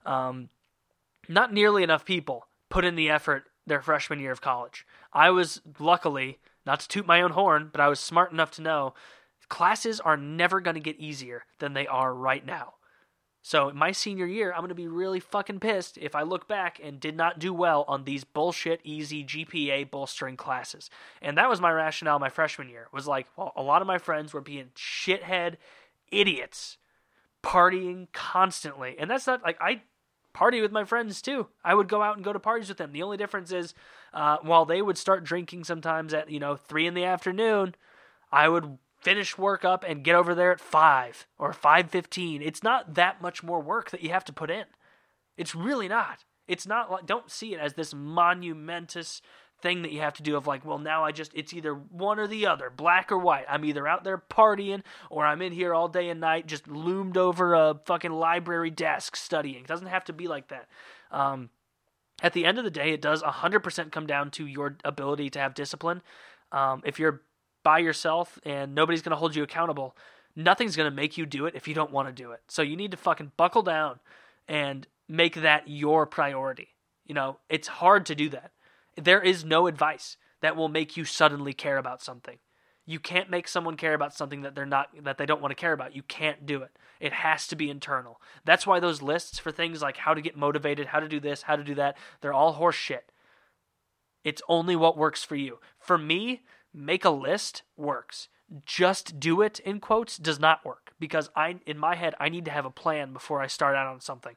Not nearly enough people put in the effort their freshman year of college. I was luckily, not to toot my own horn, but I was smart enough to know classes are never going to get easier than they are right now. So in my senior year, I'm going to be really fucking pissed if I look back and did not do well on these bullshit easy GPA bolstering classes. And that was my rationale my freshman year. Was like, well, a lot of my friends were being shithead idiots, partying constantly. And that's not like I party with my friends too. I would go out and go to parties with them. The only difference is while they would start drinking sometimes at 3 p.m, I would finish work up and get over there at 5 or 5:15. It's not that much more work that you have to put in. It's really not. It's not like, don't see it as this monumentous thing that you have to do of like, well, now it's either one or the other, black or white. I'm either out there partying or I'm in here all day and night just loomed over a fucking library desk studying. It doesn't have to be like that. At the end of the day, it does 100% come down to your ability to have discipline. If you're by yourself and nobody's going to hold you accountable, nothing's going to make you do it if you don't want to do it. So you need to fucking buckle down and make that your priority. It's hard to do that. There is no advice that will make you suddenly care about something. You can't make someone care about something that they don't want to care about. You can't do it. It has to be internal. That's why those lists for things like how to get motivated, how to do this, how to do that, they're all horse shit. It's only what works for you. For me, make a list works. Just do it, in quotes, does not work. Because in my head, I need to have a plan before I start out on something.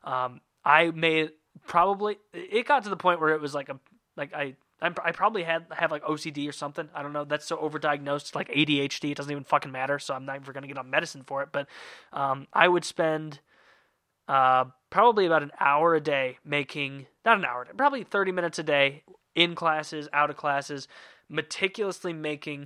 It got to the point where it was I probably have like OCD or something. I don't know. That's so overdiagnosed, like ADHD. It doesn't even fucking matter. So I'm not even going to get on medicine for it. But I would spend probably about an hour a day not an hour a day, probably 30 minutes a day in classes, out of classes, meticulously making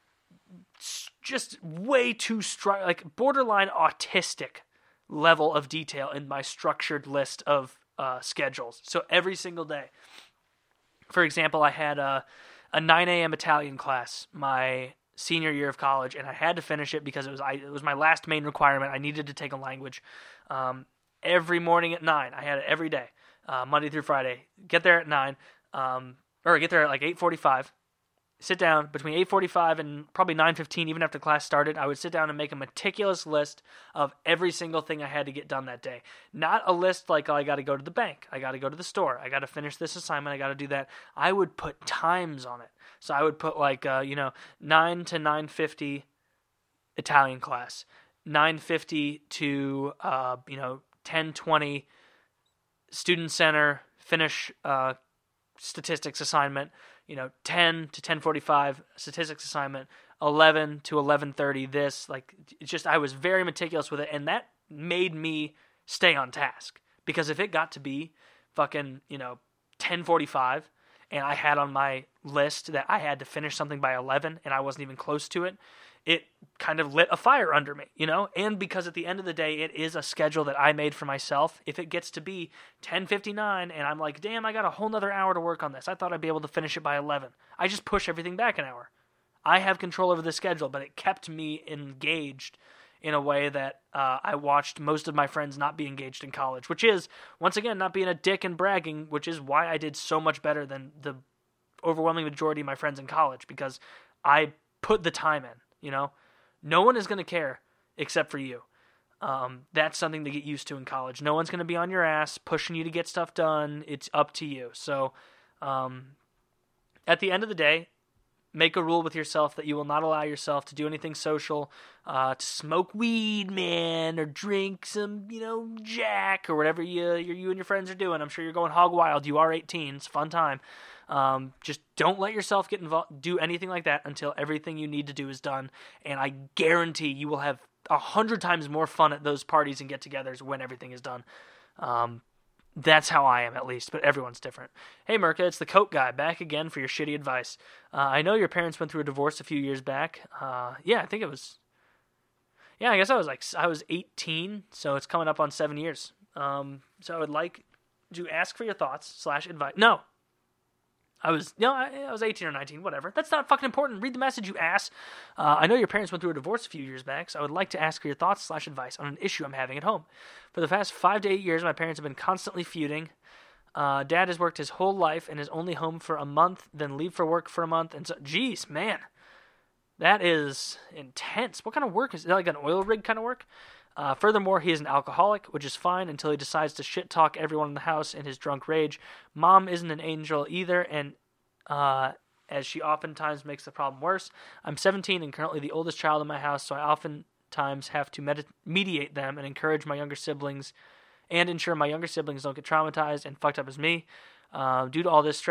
just way too like borderline autistic level of detail in my structured list of schedules. So every single day, for example, I had a 9 a.m. Italian class my senior year of college, and I had to finish it because it was my last main requirement. I needed to take a language. Every morning at 9, I had it every day, Monday through Friday. Get there at 9, or get there at like 8:45. Sit down between 8:45 and probably 9:15, even after class started. I would sit down and make a meticulous list of every single thing I had to get done that day. Not a list like, oh, I got to go to the bank, I got to go to the store, I got to finish this assignment, I got to do that. I would put times on it. So I would put like 9 to 9:50 Italian class, 9:50 to 10:20 student center, finish statistics assignment. 10 to 10:45 statistics assignment, 11 to 11:30 this. Like, it's just, I was very meticulous with it, and that made me stay on task. Because if it got to be fucking 10:45 and I had on my list that I had to finish something by 11 and I wasn't even close to it, it kind of lit a fire under me, And because at the end of the day, it is a schedule that I made for myself. If it gets to be 10:59 and I'm like, damn, I got a whole nother hour to work on this, I thought I'd be able to finish it by 11. I just push everything back an hour. I have control over the schedule, but it kept me engaged in a way that I watched most of my friends not be engaged in college, which is, once again, not being a dick and bragging, which is why I did so much better than the overwhelming majority of my friends in college, because I put the time in. No one is going to care except for you. That's something to get used to in college. No one's going to be on your ass pushing you to get stuff done. It's up to you. So at the end of the day, make a rule with yourself that you will not allow yourself to do anything social, to smoke weed, man, or drink some, Jack, or whatever you and your friends are doing. I'm sure you're going hog wild. You are 18. It's a fun time. Just don't let yourself get involved, do anything like that until everything you need to do is done. And I guarantee you will have 100 times more fun at those parties and get-togethers when everything is done. That's how I am, at least, but everyone's different. Hey, Mirka, it's the Coat Guy, back again for your shitty advice. I know your parents went through a divorce a few years back. I think it was... Yeah, I guess I was 18, so it's coming up on 7 years. So I would like to ask for your thoughts / advice. No! I was 18 or 19, whatever. That's not fucking important. Read the message, you ass. I know your parents went through a divorce a few years back, so I would like to ask for your thoughts / advice on an issue I'm having at home. For the past 5 to 8 years, my parents have been constantly feuding. Dad has worked his whole life and is only home for a month, then leave for work for a month, and so, geez, man. That is intense. What kind of work is it? Like an oil rig kind of work? Furthermore, he is an alcoholic, which is fine until he decides to shit-talk everyone in the house in his drunk rage. Mom isn't an angel either, and as she oftentimes makes the problem worse. I'm 17 and currently the oldest child in my house, so I oftentimes have to mediate them and encourage my younger siblings and ensure my younger siblings don't get traumatized and fucked up as me. Due to all this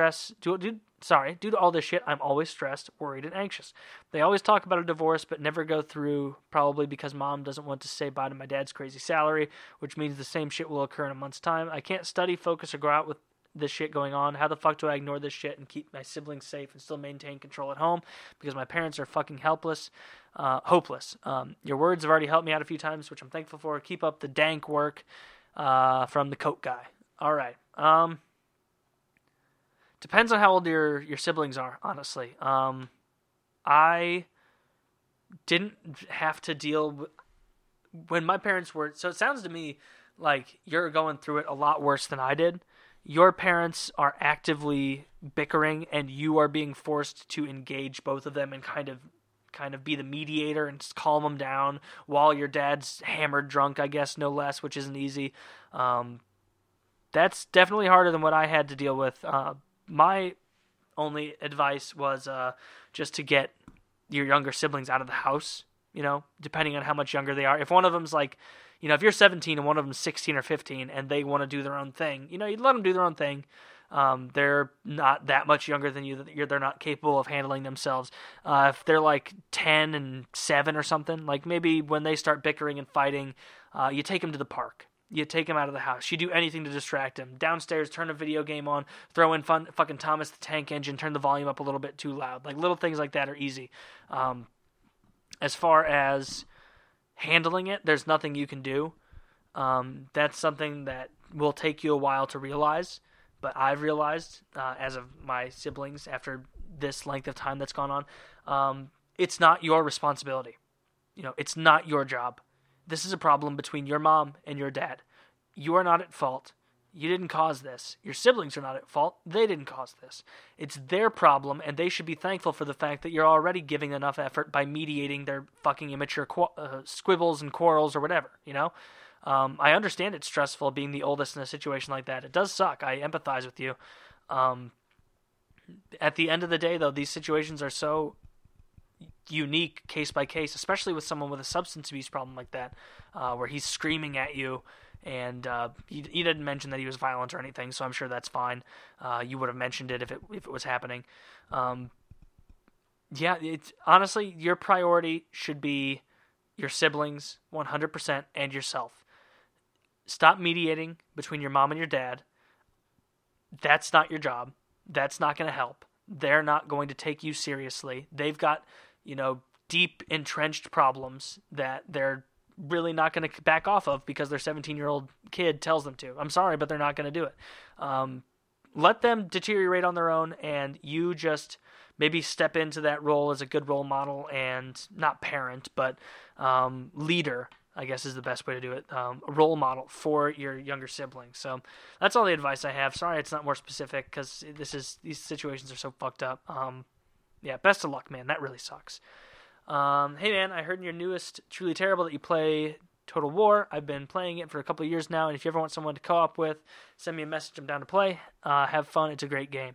shit, I'm always stressed, worried, and anxious. They always talk about a divorce, but never go through, probably because Mom doesn't want to say bye to my dad's crazy salary, which means the same shit will occur in a month's time. I can't study, focus, or go out with this shit going on. How the fuck do I ignore this shit and keep my siblings safe and still maintain control at home? Because my parents are fucking hopeless. Your words have already helped me out a few times, which I'm thankful for. Keep up the dank work. From the Coat Guy. All right. Depends on how old your siblings are, honestly. I didn't have to deal with... When my parents were... So it sounds to me like you're going through it a lot worse than I did. Your parents are actively bickering, and you are being forced to engage both of them and kind of be the mediator and just calm them down while your dad's hammered drunk, I guess, no less, which isn't easy. That's definitely harder than what I had to deal with. My only advice was just to get your younger siblings out of the house, depending on how much younger they are. If one of them's like, if you're 17 and one of them's 16 or 15 and they want to do their own thing, you'd let them do their own thing. They're not that much younger than you. They're not capable of handling themselves. If they're like 10 and 7 or something, like maybe when they start bickering and fighting, you take them to the park. You take him out of the house. You do anything to distract him. Downstairs, turn a video game on, throw in fucking Thomas the Tank Engine, turn the volume up a little bit too loud. Like, little things like that are easy. As far as handling it, there's nothing you can do. That's something that will take you a while to realize, but I've realized, as of my siblings, after this length of time that's gone on, it's not your responsibility. It's not your job. This is a problem between your mom and your dad. You are not at fault. You didn't cause this. Your siblings are not at fault. They didn't cause this. It's their problem, and they should be thankful for the fact that you're already giving enough effort by mediating their fucking immature squibbles and quarrels or whatever, I understand it's stressful being the oldest in a situation like that. It does suck. I empathize with you. At the end of the day, though, these situations are so unique case by case, especially with someone with a substance abuse problem like that, where he's screaming at you, and he didn't mention that he was violent or anything, so I'm sure that's fine. You would have mentioned it if it was happening. It's honestly, your priority should be your siblings 100% and yourself. Stop mediating between your mom and your dad. That's not your job. That's not going to help. They're not going to take you seriously. They've got deep entrenched problems that they're really not going to back off of because their 17-year-old kid tells them to. I'm sorry, but they're not going to do it. Let them deteriorate on their own, and you just maybe step into that role as a good role model and not parent, but leader, I guess is the best way to do it, a role model for your younger siblings. So that's all the advice I have. Sorry it's not more specific because these situations are so fucked up. Best of luck, man. That really sucks. Hey, man, I heard in your newest Truly Terrible that you play Total War. I've been playing it for a couple of years now, and if you ever want someone to co-op with, send me a message. I'm down to play. Have fun. It's a great game.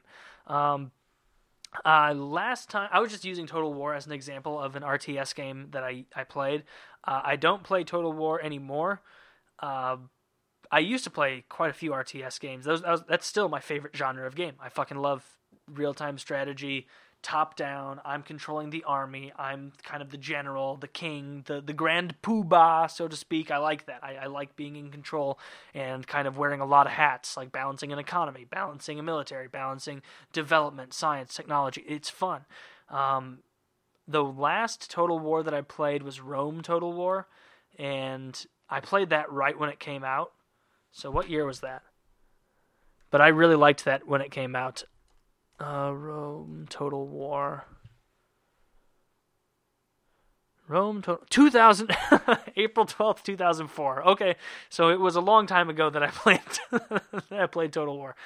Last time, I was just using Total War as an example of an RTS game that I played. I don't play Total War anymore. I used to play quite a few RTS games. That's still my favorite genre of game. I fucking love real-time strategy, top-down. I'm controlling the army. I'm kind of the general, the king, the grand poobah, so to speak. I like that. I like being in control and kind of wearing a lot of hats, like balancing an economy, balancing a military, balancing development, science, technology. It's fun. The last Total War that I played was Rome Total War, and I played that right when it came out. So what year was that? But I really liked that when it came out. Rome Total War. 2000 April 12th, 2004. Okay, so it was a long time ago that I played Total War.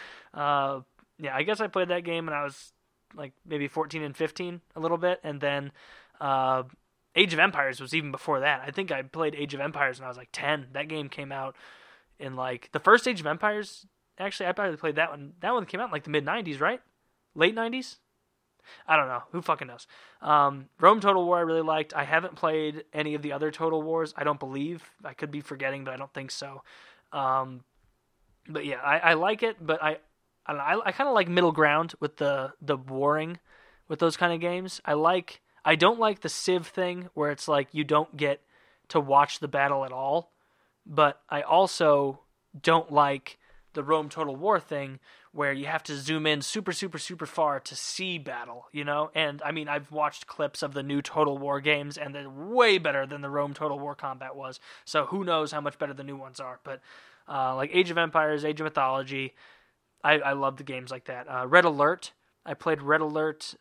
I guess I played that game when I was like maybe 14 and 15 a little bit, and then Age of Empires was even before that. I think I played Age of Empires when I was like 10. That game came out in like the first Age of Empires. Actually, I probably played that one. That one came out in like the mid 90s, right? Late 90s? I don't know. Who fucking knows? Rome Total War I really liked. I haven't played any of the other Total Wars, I don't believe. I could be forgetting, but I don't think so. But yeah, I like it, but I kind of like middle ground with the warring with those kind of games. I don't like the Civ thing where it's like you don't get to watch the battle at all, but I also don't like the Rome Total War thing where you have to zoom in super, super, super far to see battle, And, I mean, I've watched clips of the new Total War games, and they're way better than the Rome Total War combat was. So who knows how much better the new ones are. But, like Age of Empires, Age of Mythology, I love the games like that. Red Alert, I played Red Alert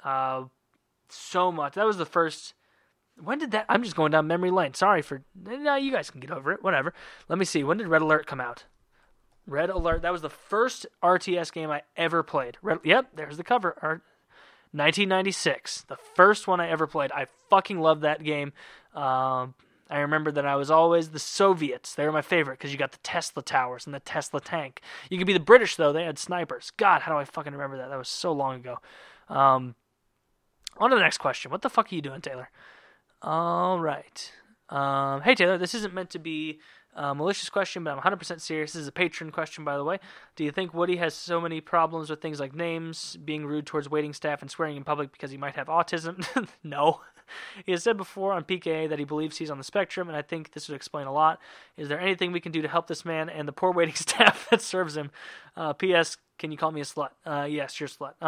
so much. That was the first... When did that... I'm just going down memory lane. Sorry for... No, you guys can get over it. Whatever. Let me see. When did Red Alert come out? Red Alert. That was the first RTS game I ever played. Yep, there's the cover. 1996. The first one I ever played. I fucking loved that game. I remember that I was always the Soviets. They were my favorite because you got the Tesla towers and the Tesla tank. You could be the British, though. They had snipers. God, how do I fucking remember that? That was so long ago. On to the next question. What the fuck are you doing, Taylor? All right. Hey, Taylor, this isn't meant to be a malicious question, but I'm 100% serious. This is a patron question, by the way. Do you think Woody has so many problems with things like names, being rude towards waiting staff, and swearing in public because he might have autism? No. He has said before on PKA that he believes he's on the spectrum, and I think this would explain a lot. Is there anything we can do to help this man and the poor waiting staff that serves him? P.S. Can you call me a slut? Yes, you're a slut.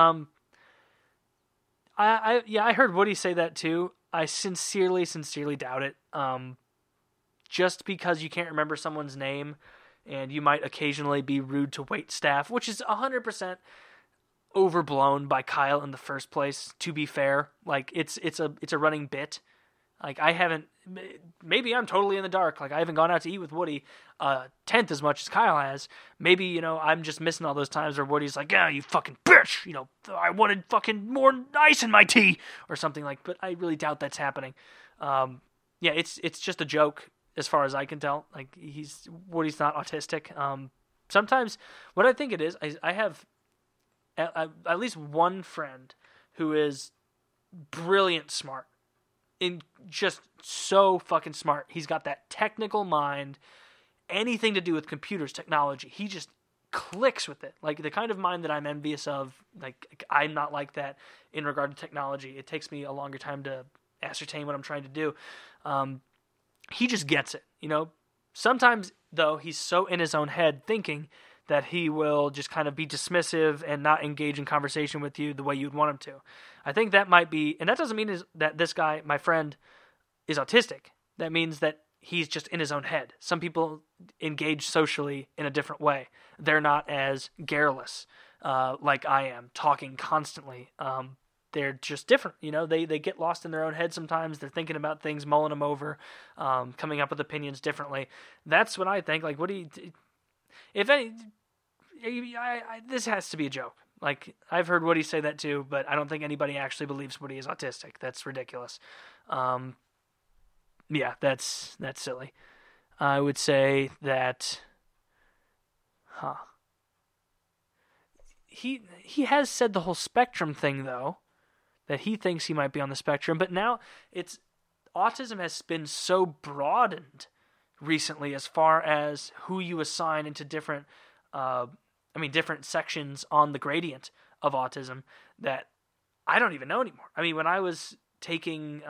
I heard Woody say that too. I sincerely doubt it. Just because you can't remember someone's name, and you might occasionally be rude to wait staff, which is 100% overblown by Kyle in the first place. To be fair, like it's a running bit. Like I haven't. Maybe I'm totally in the dark. Like I haven't gone out to eat with Woody 10th as much as Kyle has. Maybe I'm just missing all those times where Woody's like, "Yeah, you fucking bitch. I wanted fucking more ice in my tea," or something like. But I really doubt that's happening. It's just a joke as far as I can tell. Like Woody's not autistic. Sometimes what I think it is I have at least one friend who is brilliant smart. Just so fucking smart. He's got that technical mind. Anything to do with computers, technology, he just clicks with it. Like the kind of mind that I'm envious of. Like I'm not like that in regard to technology. It takes me a longer time to ascertain what I'm trying to do. He just gets it. Sometimes though he's so in his own head thinking that he will just kind of be dismissive and not engage in conversation with you the way you'd want him to. I think that might be, and that doesn't mean that this guy, my friend, is autistic. That means that he's just in his own head. Some people engage socially in a different way. They're not as garrulous like I am, talking constantly. They're just different. They get lost in their own head sometimes. They're thinking about things, mulling them over, coming up with opinions differently. That's what I think. Like, what do you... If any, this has to be a joke. Like I've heard Woody say that too, but I don't think anybody actually believes Woody is autistic. That's ridiculous. That's silly. I would say that, He has said the whole spectrum thing though, that he thinks he might be on the spectrum, but now autism has been so broadened recently as far as who you assign into different sections on the gradient of autism that I don't even know anymore. I mean, when I was taking,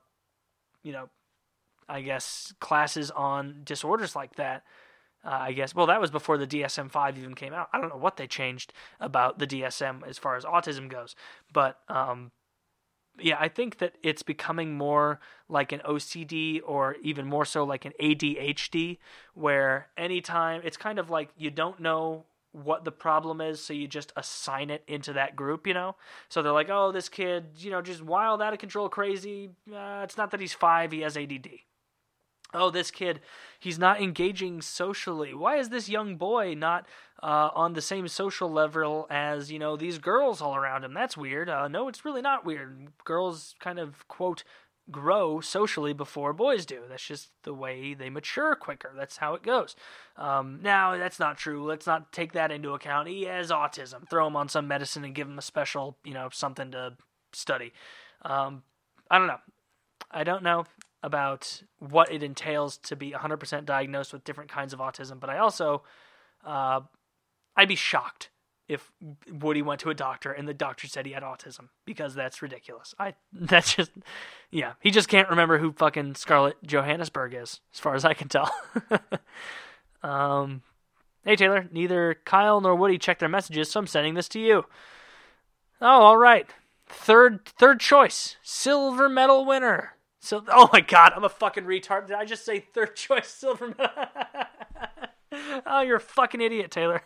classes on disorders like that, that was before the DSM-5 even came out. I don't know what they changed about the DSM as far as autism goes, but I think that it's becoming more like an OCD or even more so like an ADHD, where anytime it's kind of like you don't know what the problem is, so you just assign it into that group, So they're like, oh, this kid, just wild, out of control, crazy. It's not that he's 5, he has ADD. Oh, this kid, he's not engaging socially. Why is this young boy not on the same social level as, these girls all around him? That's weird. No, it's really not weird. Girls kind of, quote, grow socially before boys do. That's just the way they mature quicker. That's how it goes. Now, that's not true. Let's not take that into account. He has autism. Throw him on some medicine and give him a special, something to study. I don't know. I don't know about what it entails to be 100% diagnosed with different kinds of autism, but I also, I'd be shocked if Woody went to a doctor and the doctor said he had autism, because that's ridiculous. He just can't remember who fucking Scarlett Johannesburg is, as far as I can tell. Hey Taylor, neither Kyle nor Woody checked their messages, so I'm sending this to you. Oh, all right. Third choice, silver medal winner. So, oh my God, I'm a fucking retard. Did I just say third choice silver medal? Oh, you're a fucking idiot, Taylor.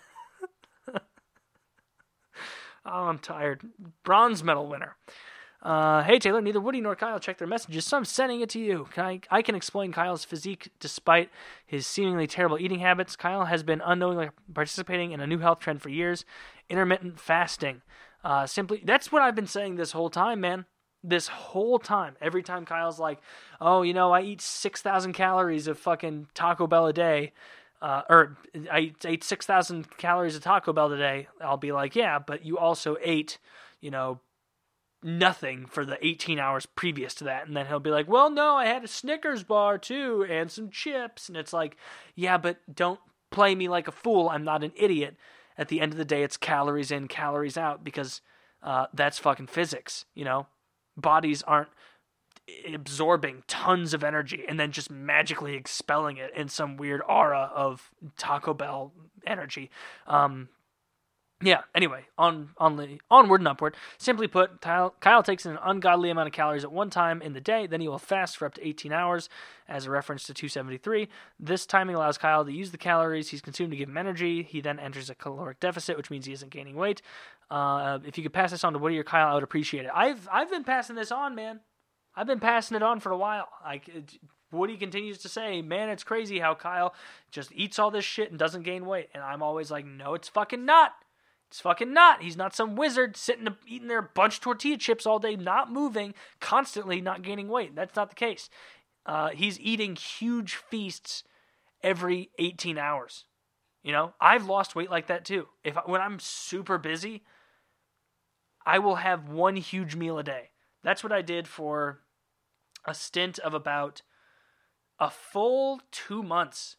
Oh, I'm tired. Bronze medal winner. Hey, Taylor, neither Woody nor Kyle checked their messages, so I'm sending it to you. I can explain Kyle's physique despite his seemingly terrible eating habits. Kyle has been unknowingly participating in a new health trend for years, intermittent fasting. That's what I've been saying this whole time, man. This whole time. Every time Kyle's like, oh, I eat 6,000 calories of fucking Taco Bell a day, or I ate 6,000 calories of Taco Bell today, I'll be like, yeah, but you also ate, nothing for the 18 hours previous to that. And then he'll be like, well, no, I had a Snickers bar too and some chips. And it's like, yeah, but don't play me like a fool. I'm not an idiot. At the end of the day, it's calories in, calories out, because that's fucking physics, Bodies aren't absorbing tons of energy and then just magically expelling it in some weird aura of Taco Bell energy. Yeah, anyway, onward and upward. Simply put, Kyle takes in an ungodly amount of calories at one time in the day, then he will fast for up to 18 hours, as a reference to 273. This timing allows Kyle to use the calories he's consumed to give him energy. He then enters a caloric deficit, which means he isn't gaining weight. If you could pass this on to Woody or Kyle, I would appreciate it. I've been passing this on, man. I've been passing it on for a while. Woody continues to say, man, it's crazy how Kyle just eats all this shit and doesn't gain weight. And I'm always like, no, it's fucking not. It's fucking not. He's not some wizard sitting eating their bunch of tortilla chips all day, not moving, constantly not gaining weight. That's not the case. He's eating huge feasts every 18 hours. You know, I've lost weight like that too. When I'm super busy, I will have one huge meal a day. That's what I did for a stint of about a full 2 months.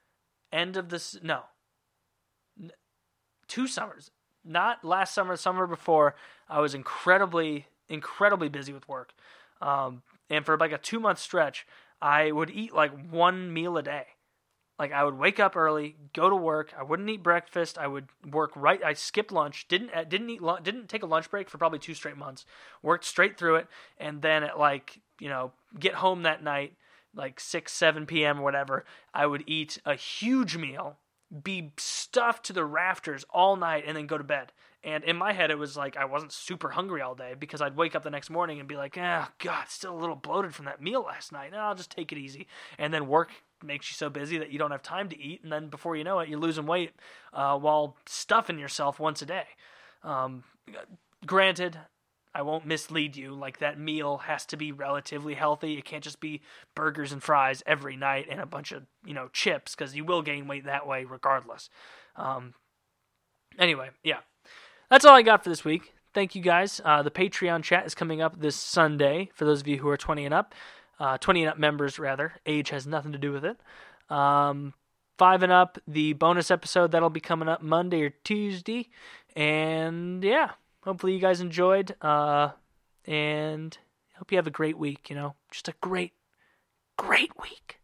2 summers. Not last summer, summer before. I was incredibly, incredibly busy with work. And for like a 2-month stretch, I would eat like one meal a day. Like I would wake up early, go to work. I wouldn't eat breakfast. I would work I skipped lunch. Didn't take a lunch break for probably 2 straight months. Worked straight through it, and then at get home that night, like 6, 7 p.m. or whatever. I would eat a huge meal, be stuffed to the rafters all night, and then go to bed. And in my head, it was like I wasn't super hungry all day because I'd wake up the next morning and be like, oh, God, still a little bloated from that meal last night. No, I'll just take it easy. And then work makes you so busy that you don't have time to eat. And then before you know it, you're losing weight while stuffing yourself once a day. Granted, I won't mislead you. Like, that meal has to be relatively healthy. It can't just be burgers and fries every night and a bunch of, chips, because you will gain weight that way regardless. Anyway, yeah. That's all I got for this week. Thank you, guys. The Patreon chat is coming up this Sunday for those of you who are 20 and up. 20 and up members, rather. Age has nothing to do with it. 5 and up, the bonus episode, that'll be coming up Monday or Tuesday. And, yeah. Hopefully you guys enjoyed, and I hope you have a great week, just a great, great week.